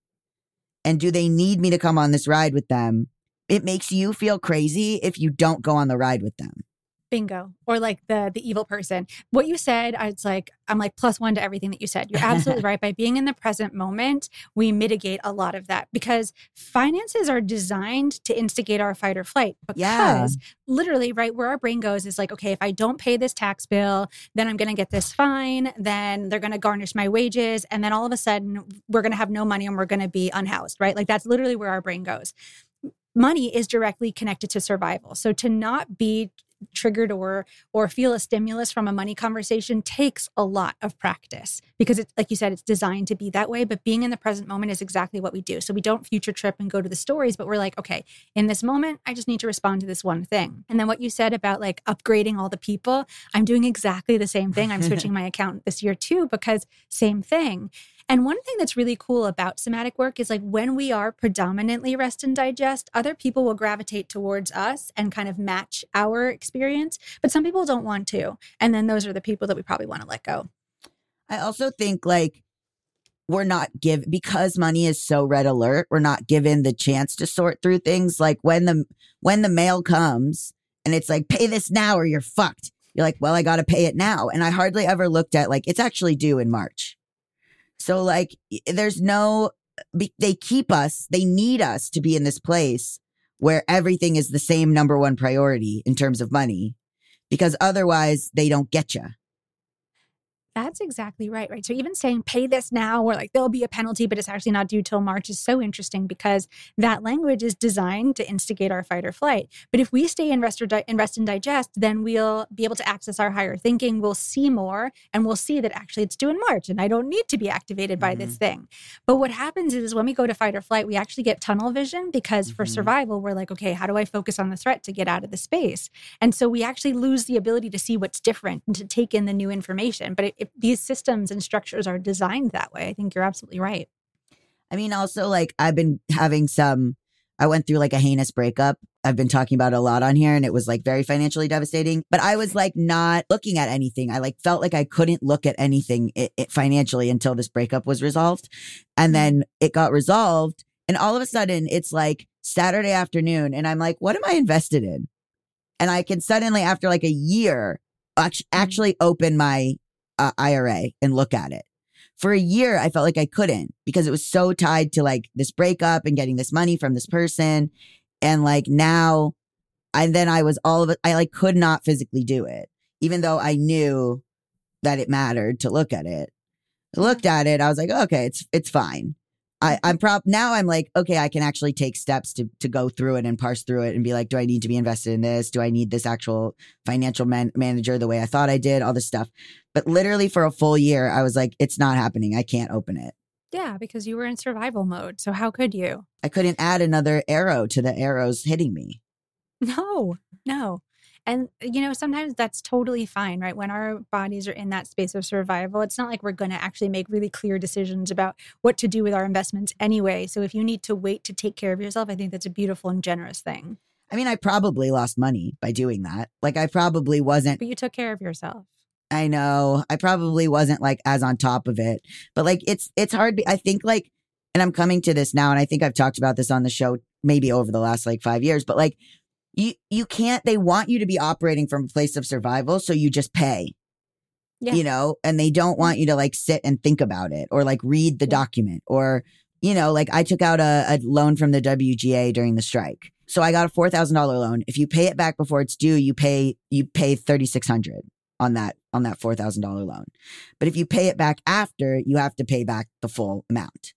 and do they need me to come on this ride with them? It makes you feel crazy if you don't go on the ride with them. Bingo. Or like the the evil person. What you said, I was like, I'm like plus one to everything that you said. You're absolutely right. By being in the present moment, we mitigate a lot of that because finances are designed to instigate our fight or flight. Because yeah. literally, right, where our brain goes is like, okay, if I don't pay this tax bill, then I'm going to get this fine. Then they're going to garnish my wages. And then all of a sudden, we're going to have no money and we're going to be unhoused, right? Like that's literally where our brain goes. Money is directly connected to survival. So to not be triggered or or feel a stimulus from a money conversation takes a lot of practice because it's like you said, it's designed to be that way. But being in the present moment is exactly what we do. So we don't future trip and go to the stories, but we're like, okay, in this moment, I just need to respond to this one thing. And then what you said about like upgrading all the people, I'm doing exactly the same thing. I'm switching my account this year too, because same thing. And one thing that's really cool about somatic work is like when we are predominantly rest and digest, other people will gravitate towards us and kind of match our experience, but some people don't want to. And then those are the people that we probably want to let go. I also think like we're not give because money is so red alert, we're not given the chance to sort through things. Like when the when the mail comes and it's like, pay this now or you're fucked. You're like, well, I got to pay it now. And I hardly ever looked at like, it's actually due in March. So like, there's no, they keep us, they need us to be in this place where everything is the same number one priority in terms of money, because otherwise they don't get you. That's exactly right, right? So even saying pay this now or like there'll be a penalty, but it's actually not due till March is so interesting because that language is designed to instigate our fight or flight. But if we stay in rest, or di- in rest and digest, then we'll be able to access our higher thinking. We'll see more and we'll see that actually it's due in March and I don't need to be activated by mm-hmm. this thing. But what happens is when we go to fight or flight, we actually get tunnel vision because mm-hmm. for survival, we're like, okay, how do I focus on the threat to get out of the space? And so we actually lose the ability to see what's different and to take in the new information. But it, if these systems and structures are designed that way, I think you're absolutely right. I mean, also, like, I've been having some, I went through like a heinous breakup. I've been talking about it a lot on here and it was like very financially devastating, but I was like not looking at anything. I like felt like I couldn't look at anything it, it financially until this breakup was resolved. And then it got resolved. And all of a sudden it's like Saturday afternoon and I'm like, what am I invested in? And I can suddenly, after like a year, actually open my Uh, I R A and look at it. for a year, I felt like I couldn't because it was so tied to like this breakup and getting this money from this person. And like now, and then I was all of it, I like could not physically do it, even though I knew that it mattered to look at it. I looked at it, I was like, okay, it's it's fine. I, I'm prob now I'm like, okay, I can actually take steps to to go through it and parse through it and be like, do I need to be invested in this? Do I need this actual financial man- manager the way I thought I did? All this stuff. But literally for a full year, I was like, it's not happening. I can't open it. Yeah, because you were in survival mode. So how could you? I couldn't add another arrow to the arrows hitting me. No, no. And, you know, sometimes that's totally fine, right? When our bodies are in that space of survival, it's not like we're going to actually make really clear decisions about what to do with our investments anyway. So if you need to wait to take care of yourself, I think that's a beautiful and generous thing. I mean, I probably lost money by doing that. Like I probably wasn't. But you took care of yourself. I know. I probably wasn't like as on top of it. But like it's it's hard. I think like, and I'm coming to this now, and I think I've talked about this on the show maybe over the last like five years, but like you you can't, they want you to be operating from a place of survival, so you just pay. Yeah. You know, and they don't want you to like sit and think about it or like read the yeah. document or, you know, like I took out a, a loan from the W G A during the strike. So I got a four thousand dollars loan. If you pay it back before it's due, you pay you pay thirty-six hundred dollars on that on that four thousand dollars loan. But if you pay it back after, you have to pay back the full amount.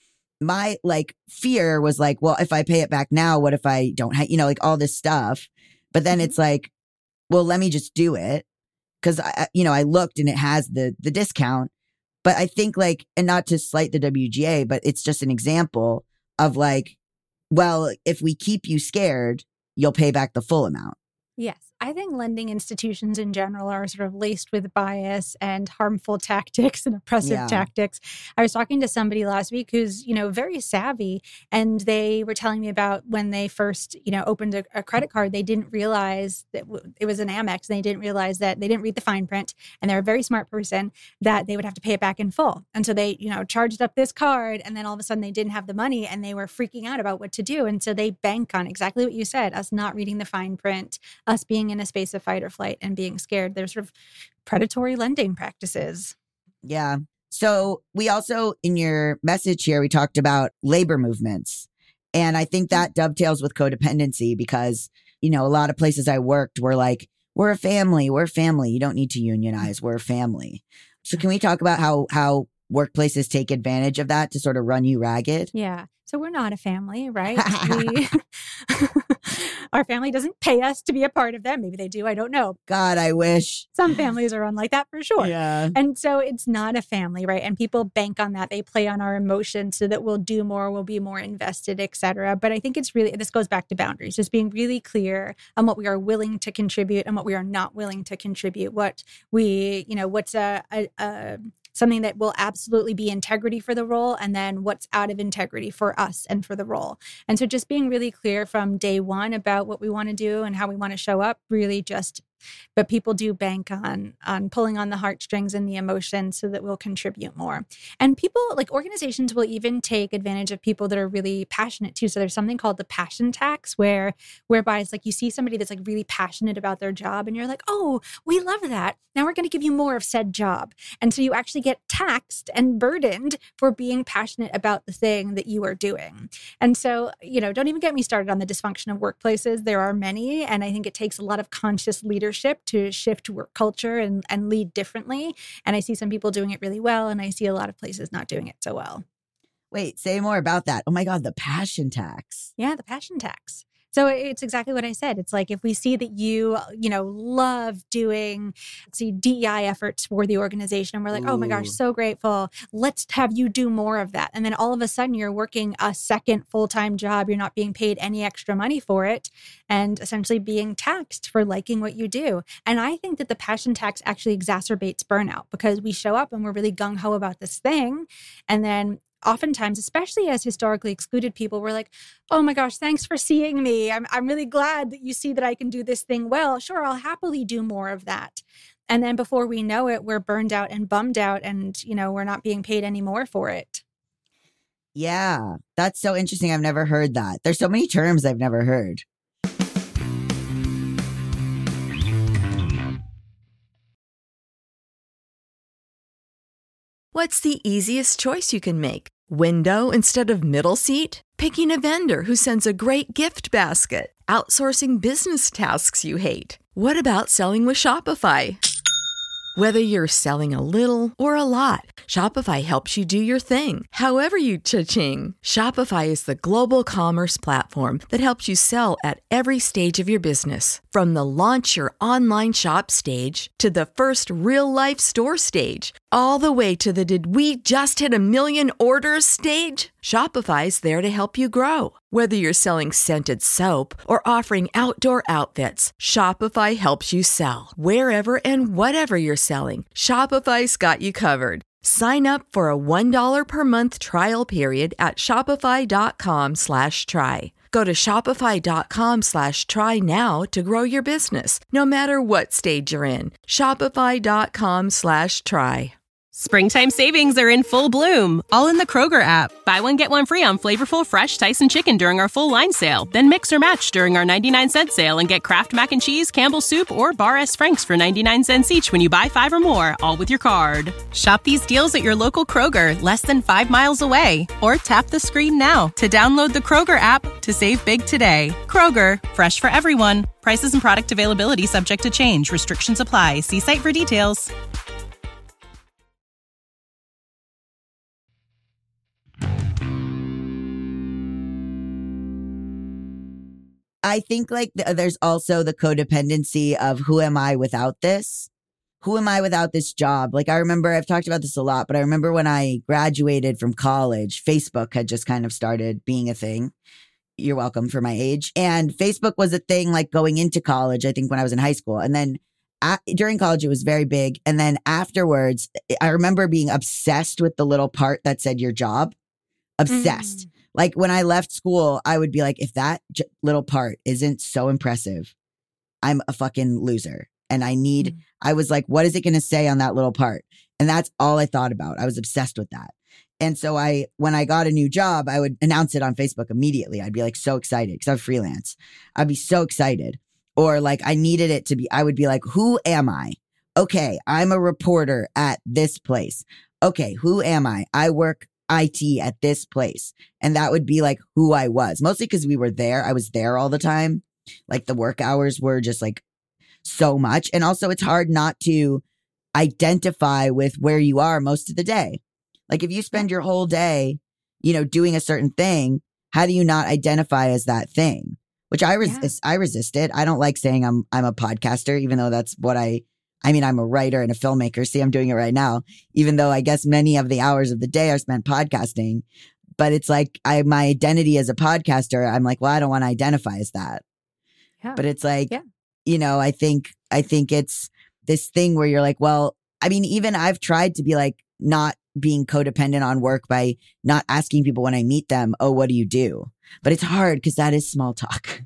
My like fear was like, well, if I pay it back now, what if I don't have, you know, like all this stuff. But then it's like, well, let me just do it. Cause I, you know, I looked and it has the, the discount, but I think like, and not to slight the W G A, but it's just an example of like, well, if we keep you scared, you'll pay back the full amount. Yes. I think lending institutions in general are sort of laced with bias and harmful tactics and oppressive yeah. tactics. I was talking to somebody last week who's, you know, very savvy, and they were telling me about when they first, you know, opened a, a credit card, they didn't realize that w- it was an Amex, and they didn't realize that they didn't read the fine print, and they're a very smart person, that they would have to pay it back in full. And so they, you know, charged up this card, and then all of a sudden they didn't have the money, and they were freaking out about what to do. And so they bank on exactly what you said, us not reading the fine print, us being in a space of fight or flight and being scared. There's sort of predatory lending practices. Yeah. So we also, in your message here, we talked about labor movements. And I think that dovetails with codependency because, you know, a lot of places I worked were like, we're a family, we're a family. You don't need to unionize. We're a family. So can we talk about how, how workplaces take advantage of that to sort of run you ragged? Yeah. So we're not a family, right? we, our family doesn't pay us to be a part of them. Maybe they do. I don't know. God, I wish. Some families are run like that for sure. Yeah. And so it's not a family, right? And people bank on that. They play on our emotions so that we'll do more, we'll be more invested, et cetera. But I think it's really, this goes back to boundaries, just being really clear on what we are willing to contribute and what we are not willing to contribute. What we, you know, what's a, a, a something that will absolutely be integrity for the role, and then what's out of integrity for us and for the role. And so just being really clear from day one about what we want to do and how we want to show up, really just, but people do bank on on pulling on the heartstrings and the emotions so that we'll contribute more. And people, like organizations, will even take advantage of people that are really passionate too. So there's something called the passion tax, where whereby it's like you see somebody that's like really passionate about their job, and you're like, oh, we love that. Now we're going to give you more of said job. And so you actually get taxed and burdened for being passionate about the thing that you are doing. And so, you know, don't even get me started on the dysfunction of workplaces. There are many, and I think it takes a lot of conscious leadership to shift work culture and, and lead differently. And I see some people doing it really well, and I see a lot of places not doing it so well. Wait, say more about that. Oh my God, the passion tax. Yeah, the passion tax. So it's exactly what I said. It's like if we see that you, you know, love doing see D E I efforts for the organization, and we're like, Ooh. oh my gosh, so grateful. Let's have you do more of that. And then all of a sudden you're working a second full-time job. You're not being paid any extra money for it, and essentially being taxed for liking what you do. And I think that the passion tax actually exacerbates burnout, because we show up and we're really gung-ho about this thing. And then oftentimes, especially as historically excluded people, we're like, oh my gosh, thanks for seeing me. I'm I'm really glad that you see that I can do this thing well. Sure, I'll happily do more of that. And then before we know it, we're burned out and bummed out, and, you know, we're not being paid any more for it. Yeah, that's so interesting. I've never heard that. There's so many terms I've never heard. What's the easiest choice you can make? Window instead of middle seat? Picking a vendor who sends a great gift basket? Outsourcing business tasks you hate? What about selling with Shopify? Whether you're selling a little or a lot, Shopify helps you do your thing, however you cha-ching. Shopify is the global commerce platform that helps you sell at every stage of your business. From the launch your online shop stage to the first real-life store stage, all the way to the did we just hit a million orders stage. Shopify's there to help you grow. Whether you're selling scented soap or offering outdoor outfits, Shopify helps you sell. Wherever and whatever you're selling, Shopify's got you covered. Sign up for a one dollar per month trial period at shopify.com slash try. Go to shopify.com slash try now to grow your business, no matter what stage you're in. Shopify.com slash try. Springtime savings are in full bloom, all in the Kroger app. Buy one, get one free on flavorful, fresh Tyson chicken during our full line sale. Then mix or match during our ninety-nine cent sale and get Kraft Mac and Cheese, Campbell's Soup, or Bar S. Frank's for ninety-nine cents each when you buy five or more, all with your card. Shop these deals at your local Kroger, less than five miles away. Or tap the screen now to download the Kroger app to save big today. Kroger, fresh for everyone. Prices and product availability subject to change. Restrictions apply. See site for details. I think like th- there's also the codependency of who am I without this? Who am I without this job? Like I remember, I've talked about this a lot, but I remember when I graduated from college, Facebook had just kind of started being a thing. You're welcome for my age. And Facebook was a thing like going into college, I think when I was in high school. And then at, during college, it was very big. And then afterwards, I remember being obsessed with the little part that said your job. Obsessed. Mm. Like when I left school, I would be like, if that j- little part isn't so impressive, I'm a fucking loser. And I need, mm. I was like, what is it going to say on that little part? And that's all I thought about. I was obsessed with that. And so I, when I got a new job, I would announce it on Facebook immediately. I'd be like so excited because I'm freelance. I'd be so excited. Or like I needed it to be, I would be like, who am I? Okay, I'm a reporter at this place. Okay, who am I? I work I T at this place. And that would be like who I was, mostly because we were there. I was there all the time. Like the work hours were just like so much. And also it's hard not to identify with where you are most of the day. Like if you spend your whole day, you know, doing a certain thing, how do you not identify as that thing? Which I resist. Yeah. I resist it. I don't like saying I'm I'm a podcaster, even though that's what I I mean, I'm a writer and a filmmaker. See, I'm doing it right now, even though I guess many of the hours of the day are spent podcasting. But it's like I, my identity as a podcaster, I'm like, well, I don't want to identify as that. Yeah. But it's like, yeah. you know, I think, I think it's this thing where you're like, well, I mean, even I've tried to be like not being codependent on work by not asking people when I meet them, oh, what do you do? But it's hard because that is small talk.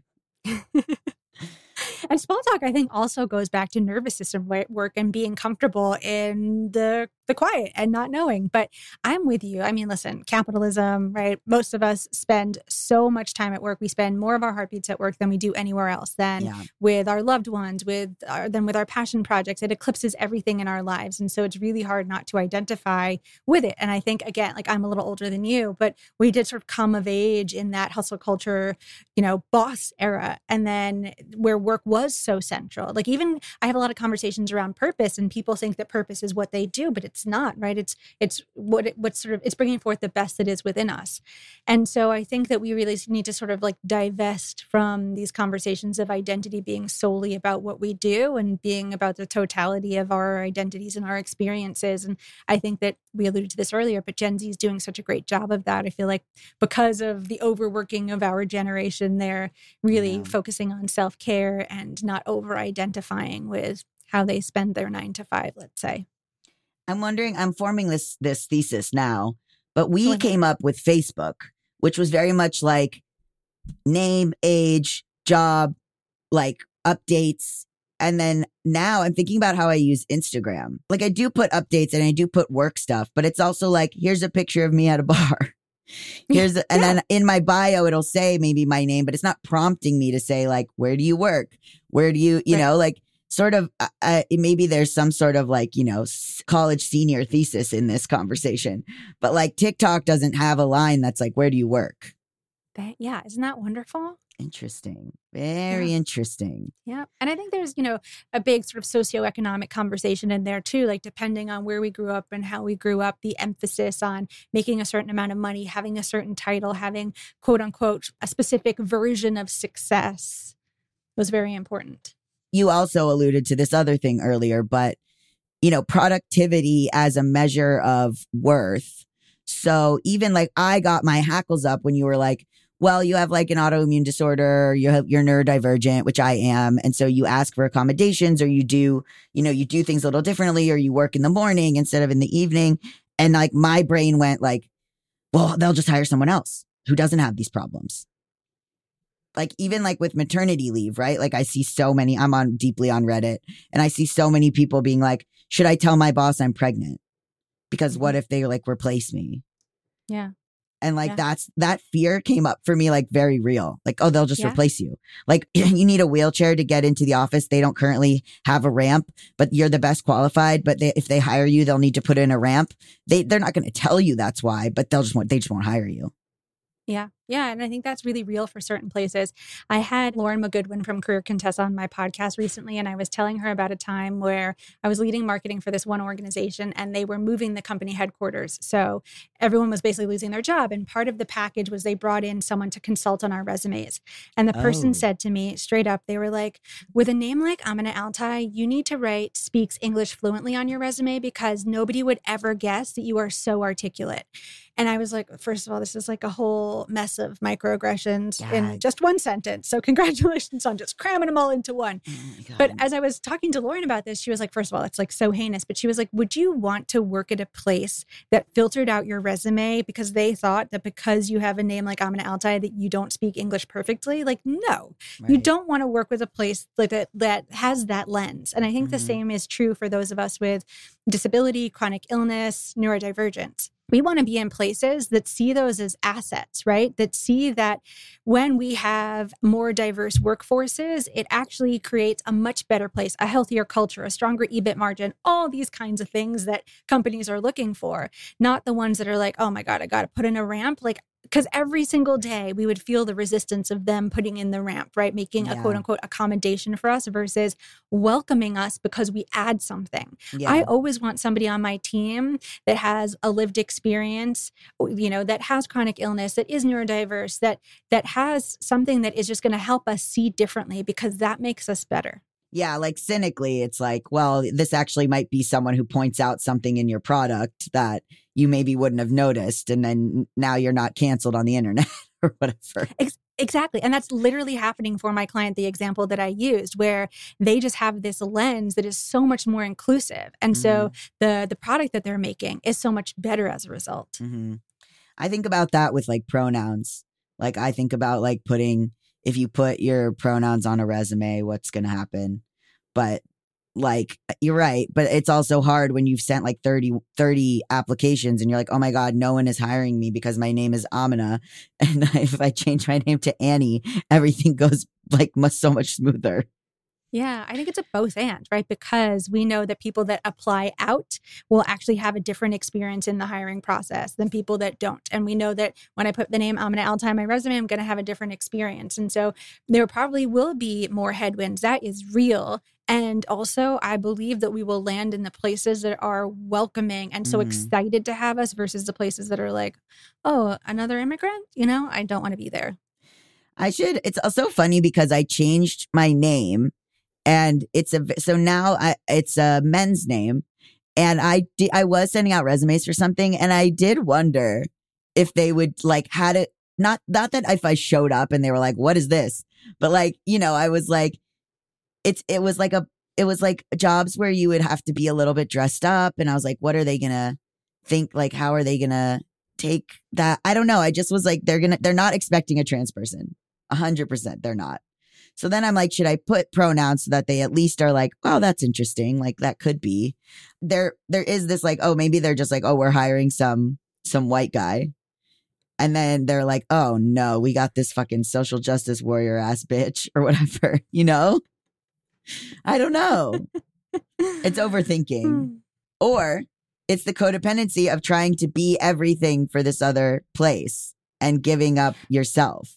And small talk, I think, also goes back to nervous system work and being comfortable in the the quiet and not knowing. But I'm with you. I mean, listen, capitalism, right? Most of us spend so much time at work. We spend more of our heartbeats at work than we do anywhere else. Than yeah. with our loved ones, with our, than with our passion projects. It eclipses everything in our lives. And so it's really hard not to identify with it. And I think, again, like I'm a little older than you, but we did sort of come of age in that hustle culture, you know, boss era. And then where work was so central. Like even I have a lot of conversations around purpose and people think that purpose is what they do, but it's not, right? It's it's what it, what's sort of, it's bringing forth the best that is within us. And so I think that we really need to sort of like divest from these conversations of identity being solely about what we do and being about the totality of our identities and our experiences. And I think that we alluded to this earlier, but Gen Z is doing such a great job of that. I feel like because of the overworking of our generation, they're really yeah. focusing on self-care and not over-identifying with how they spend their nine to five, let's say. I'm wondering, I'm forming this this thesis now, but we came up with Facebook, which was very much like name, age, job, like updates. And then now I'm thinking about how I use Instagram. Like I do put updates and I do put work stuff, but it's also like, here's a picture of me at a bar. Here's a, and yeah. then in my bio, it'll say maybe my name, but it's not prompting me to say like, where do you work? Where do you, you right. know, like sort of, uh, maybe there's some sort of like, you know, college senior thesis in this conversation, but like TikTok doesn't have a line that's like, where do you work? That, yeah. Isn't that wonderful? Interesting. Very yeah. interesting. Yeah. And I think there's, you know, a big sort of socioeconomic conversation in there too, like depending on where we grew up and how we grew up, the emphasis on making a certain amount of money, having a certain title, having quote unquote, a specific version of success was very important. You also alluded to this other thing earlier, but, you know, productivity as a measure of worth. So even like I got my hackles up when you were like, well, you have like an autoimmune disorder, you have, you're neurodivergent, which I am. And so you ask for accommodations or you do, you know, you do things a little differently or you work in the morning instead of in the evening. And like my brain went like, well, they'll just hire someone else who doesn't have these problems. Like even like with maternity leave, right? Like I see so many, I'm on deeply on Reddit and I see so many people being like, should I tell my boss I'm pregnant? Because what if they like replace me? Yeah. And like, yeah. that's, that fear came up for me, like very real. Like, oh, they'll just yeah. replace you. Like you need a wheelchair to get into the office. They don't currently have a ramp, but you're the best qualified. But they, if they hire you, they'll need to put in a ramp. They, they're not going to tell you that's why, but they'll just want, they just won't hire you. Yeah. Yeah. And I think that's really real for certain places. I had Lauren McGoodwin from Career Contessa on my podcast recently, and I was telling her about a time where I was leading marketing for this one organization and they were moving the company headquarters. So everyone was basically losing their job. And part of the package was they brought in someone to consult on our resumes. And the person Oh. said to me straight up, they were like, with a name like Amina Altai, you need to write speaks English fluently on your resume because nobody would ever guess that you are so articulate. And I was like, first of all, this is like a whole mess of microaggressions Yeah. in just one sentence. So congratulations on just cramming them all into one. Oh my God. But as I was talking to Lauren about this, she was like, first of all, it's like so heinous. But she was like, would you want to work at a place that filtered out your resume because they thought that because you have a name like Amina Altai that you don't speak English perfectly? Like, no, you Right. don't want to work with a place like that that has that lens. And I think Mhm. the same is true for those of us with disability, chronic illness, neurodivergence. We want to be in places that see those as assets, right? That see that when we have more diverse workforces, it actually creates a much better place, a healthier culture, a stronger E B I T margin, all these kinds of things that companies are looking for, not the ones that are like, oh my God, I got to put in a ramp. Like, because every single day we would feel the resistance of them putting in the ramp, right? Making a Yeah. quote unquote accommodation for us versus welcoming us because we add something. Yeah. I always want somebody on my team that has a lived experience, you know, that has chronic illness, that is neurodiverse, that that has something that is just going to help us see differently because that makes us better. Yeah, like cynically, it's like, well, this actually might be someone who points out something in your product that you maybe wouldn't have noticed. And then now you're not canceled on the internet or whatever. Ex- Exactly. And that's literally happening for my client, the example that I used, where they just have this lens that is so much more inclusive. And so the the product that they're making is so much better as a result. Mm-hmm. I think about that with like pronouns. Like I think about like putting, if you put your pronouns on a resume, what's going to happen? But like, you're right. But it's also hard when you've sent like thirty, thirty applications and you're like, oh my God, no one is hiring me because my name is Amina. And if I change my name to Annie, everything goes like much, so much smoother. Yeah, I think it's a both and, right? Because we know that people that apply out will actually have a different experience in the hiring process than people that don't. And we know that when I put the name Amina Altai on my resume, I'm going to have a different experience. And so there probably will be more headwinds. That is real. And also, I believe that we will land in the places that are welcoming and so Mhm. excited to have us versus the places that are like, oh, another immigrant? You know, I don't want to be there. I should. It's also funny because I changed my name. And it's a, so now I, it's a men's name. And I did, I was sending out resumes for something. And I did wonder if they would like had it, not, not that if I showed up and they were like, what is this? But like, you know, I was like, it's, it was like a, it was like jobs where you would have to be a little bit dressed up. And I was like, what are they going to think? Like, how are they going to take that? I don't know. I just was like, they're going to, they're not expecting a trans person. A hundred percent. They're not. So then I'm like, should I put pronouns so that they at least are like, oh, that's interesting. Like that could be there. There is this like, oh, maybe they're just like, oh, we're hiring some, some white guy. And then they're like, oh no, we got this fucking social justice warrior ass bitch or whatever, you know? I don't know. It's overthinking. Or it's the codependency of trying to be everything for this other place and giving up yourself.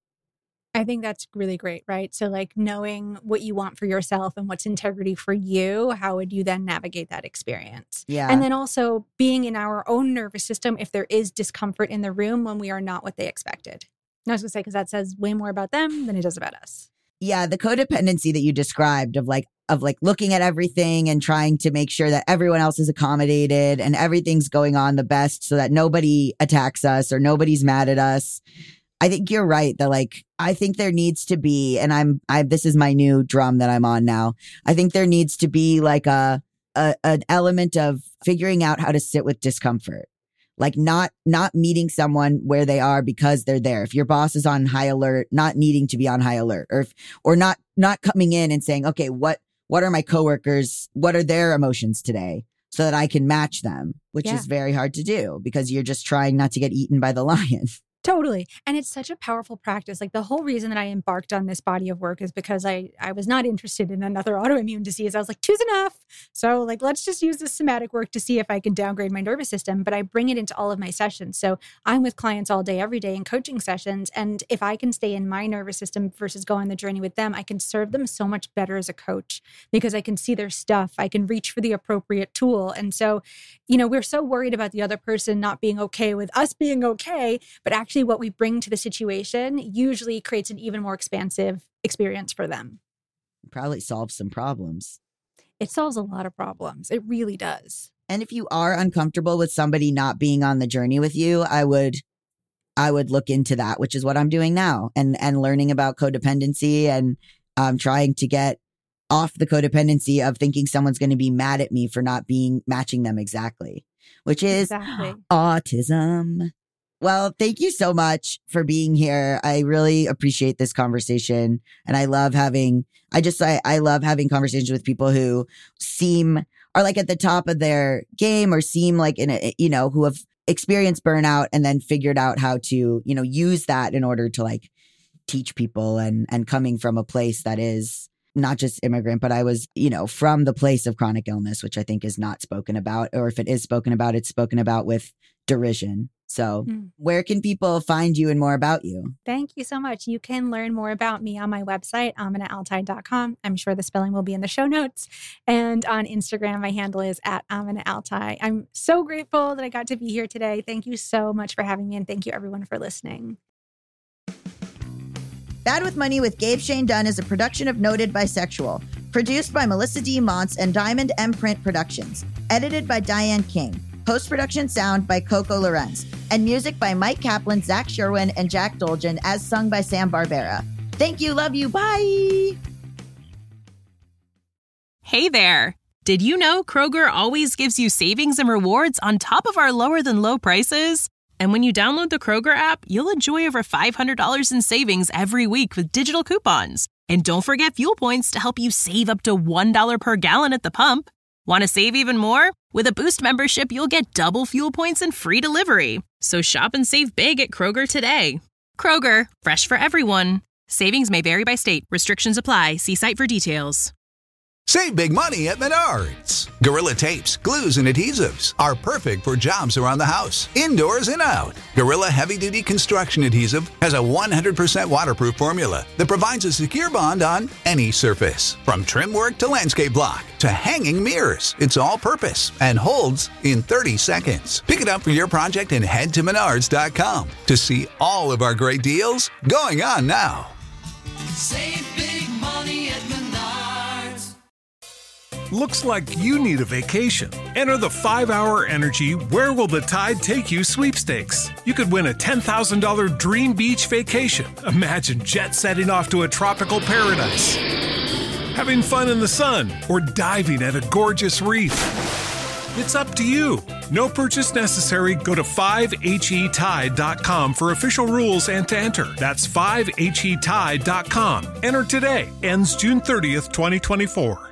I think that's really great, right? So like knowing what you want for yourself and what's integrity for you, how would you then navigate that experience? Yeah. And then also being in our own nervous system if there is discomfort in the room when we are not what they expected. And I was going to say, because that says way more about them than it does about us. Yeah, the codependency that you described of like of like looking at everything and trying to make sure that everyone else is accommodated and everything's going on the best so that nobody attacks us or nobody's mad at us. I think you're right that like, I think there needs to be, and I'm, I, this is my new drum that I'm on now. I think there needs to be like a, a, an element of figuring out how to sit with discomfort, like not, not meeting someone where they are because they're there. If your boss is on high alert, not needing to be on high alert, or, if, or not, not coming in and saying, okay, what, what are my coworkers? What are their emotions today? So that I can match them, which Yeah. is very hard to do because you're just trying not to get eaten by the lion. Totally. And it's such a powerful practice. Like the whole reason that I embarked on this body of work is because I, I was not interested in another autoimmune disease. I was like, two's enough. So like, let's just use this somatic work to see if I can downgrade my nervous system. But I bring it into all of my sessions. So I'm with clients all day, every day in coaching sessions. And if I can stay in my nervous system versus go on the journey with them, I can serve them so much better as a coach because I can see their stuff. I can reach for the appropriate tool. And so, you know, we're so worried about the other person not being okay with us being okay, but actually what we bring to the situation usually creates an even more expansive experience for them. Probably solves some problems. It solves a lot of problems. It really does. And if you are uncomfortable with somebody not being on the journey with you, I would I would look into that, which is what I'm doing now, and and learning about codependency and um, trying to get off the codependency of thinking someone's going to be mad at me for not being matching them exactly, which is Exactly. autism. Well, thank you so much for being here. I really appreciate this conversation. And I love having, I just, I, I love having conversations with people who seem, are like at the top of their game or seem like in a, you know, who have experienced burnout and then figured out how to, you know, use that in order to like teach people and, and coming from a place that is not just immigrant, but I was, you know, from the place of chronic illness, which I think is not spoken about, or if it is spoken about, it's spoken about with derision. So Mm. where can people find you and more about you? Thank you so much. You can learn more about me on my website, amina altai dot com. I'm sure the spelling will be in the show notes. And on Instagram, my handle is at amina altai. I'm so grateful that I got to be here today. Thank you so much for having me. And thank you everyone for listening. Bad with Money with Gabe Shane Dunn is a production of Noted Bisexual, produced by Melissa D. Montz and Diamond M Print Productions, edited by Diane King, post-production sound by Coco Lorenz, and music by Mike Kaplan, Zach Sherwin, and Jack Dolgen, as sung by Sam Barbera. Thank you, love you, bye! Hey there! Did you know Kroger always gives you savings and rewards on top of our lower than low prices? And when you download the Kroger app, you'll enjoy over five hundred dollars in savings every week with digital coupons. And don't forget fuel points to help you save up to one dollar per gallon at the pump. Want to save even more? With a Boost membership, you'll get double fuel points and free delivery. So shop and save big at Kroger today. Kroger, fresh for everyone. Savings may vary by state. Restrictions apply. See site for details. Save big money at Menards. Gorilla tapes, glues, and adhesives are perfect for jobs around the house, indoors and out. Gorilla Heavy Duty Construction Adhesive has a one hundred percent waterproof formula that provides a secure bond on any surface. From trim work to landscape block to hanging mirrors, it's all purpose and holds in thirty seconds. Pick it up for your project and head to menards dot com to see all of our great deals going on now. Save big money at Menards. Looks like you need a vacation. Enter the five hour Energy Where Will the Tide Take You sweepstakes. You could win a ten thousand dollars dream beach vacation. Imagine jet setting off to a tropical paradise, having fun in the sun, or diving at a gorgeous reef. It's up to you. No purchase necessary. Go to five H E tide dot com for official rules and to enter. That's five H E tide dot com. Enter today. Ends June thirtieth, twenty twenty-four.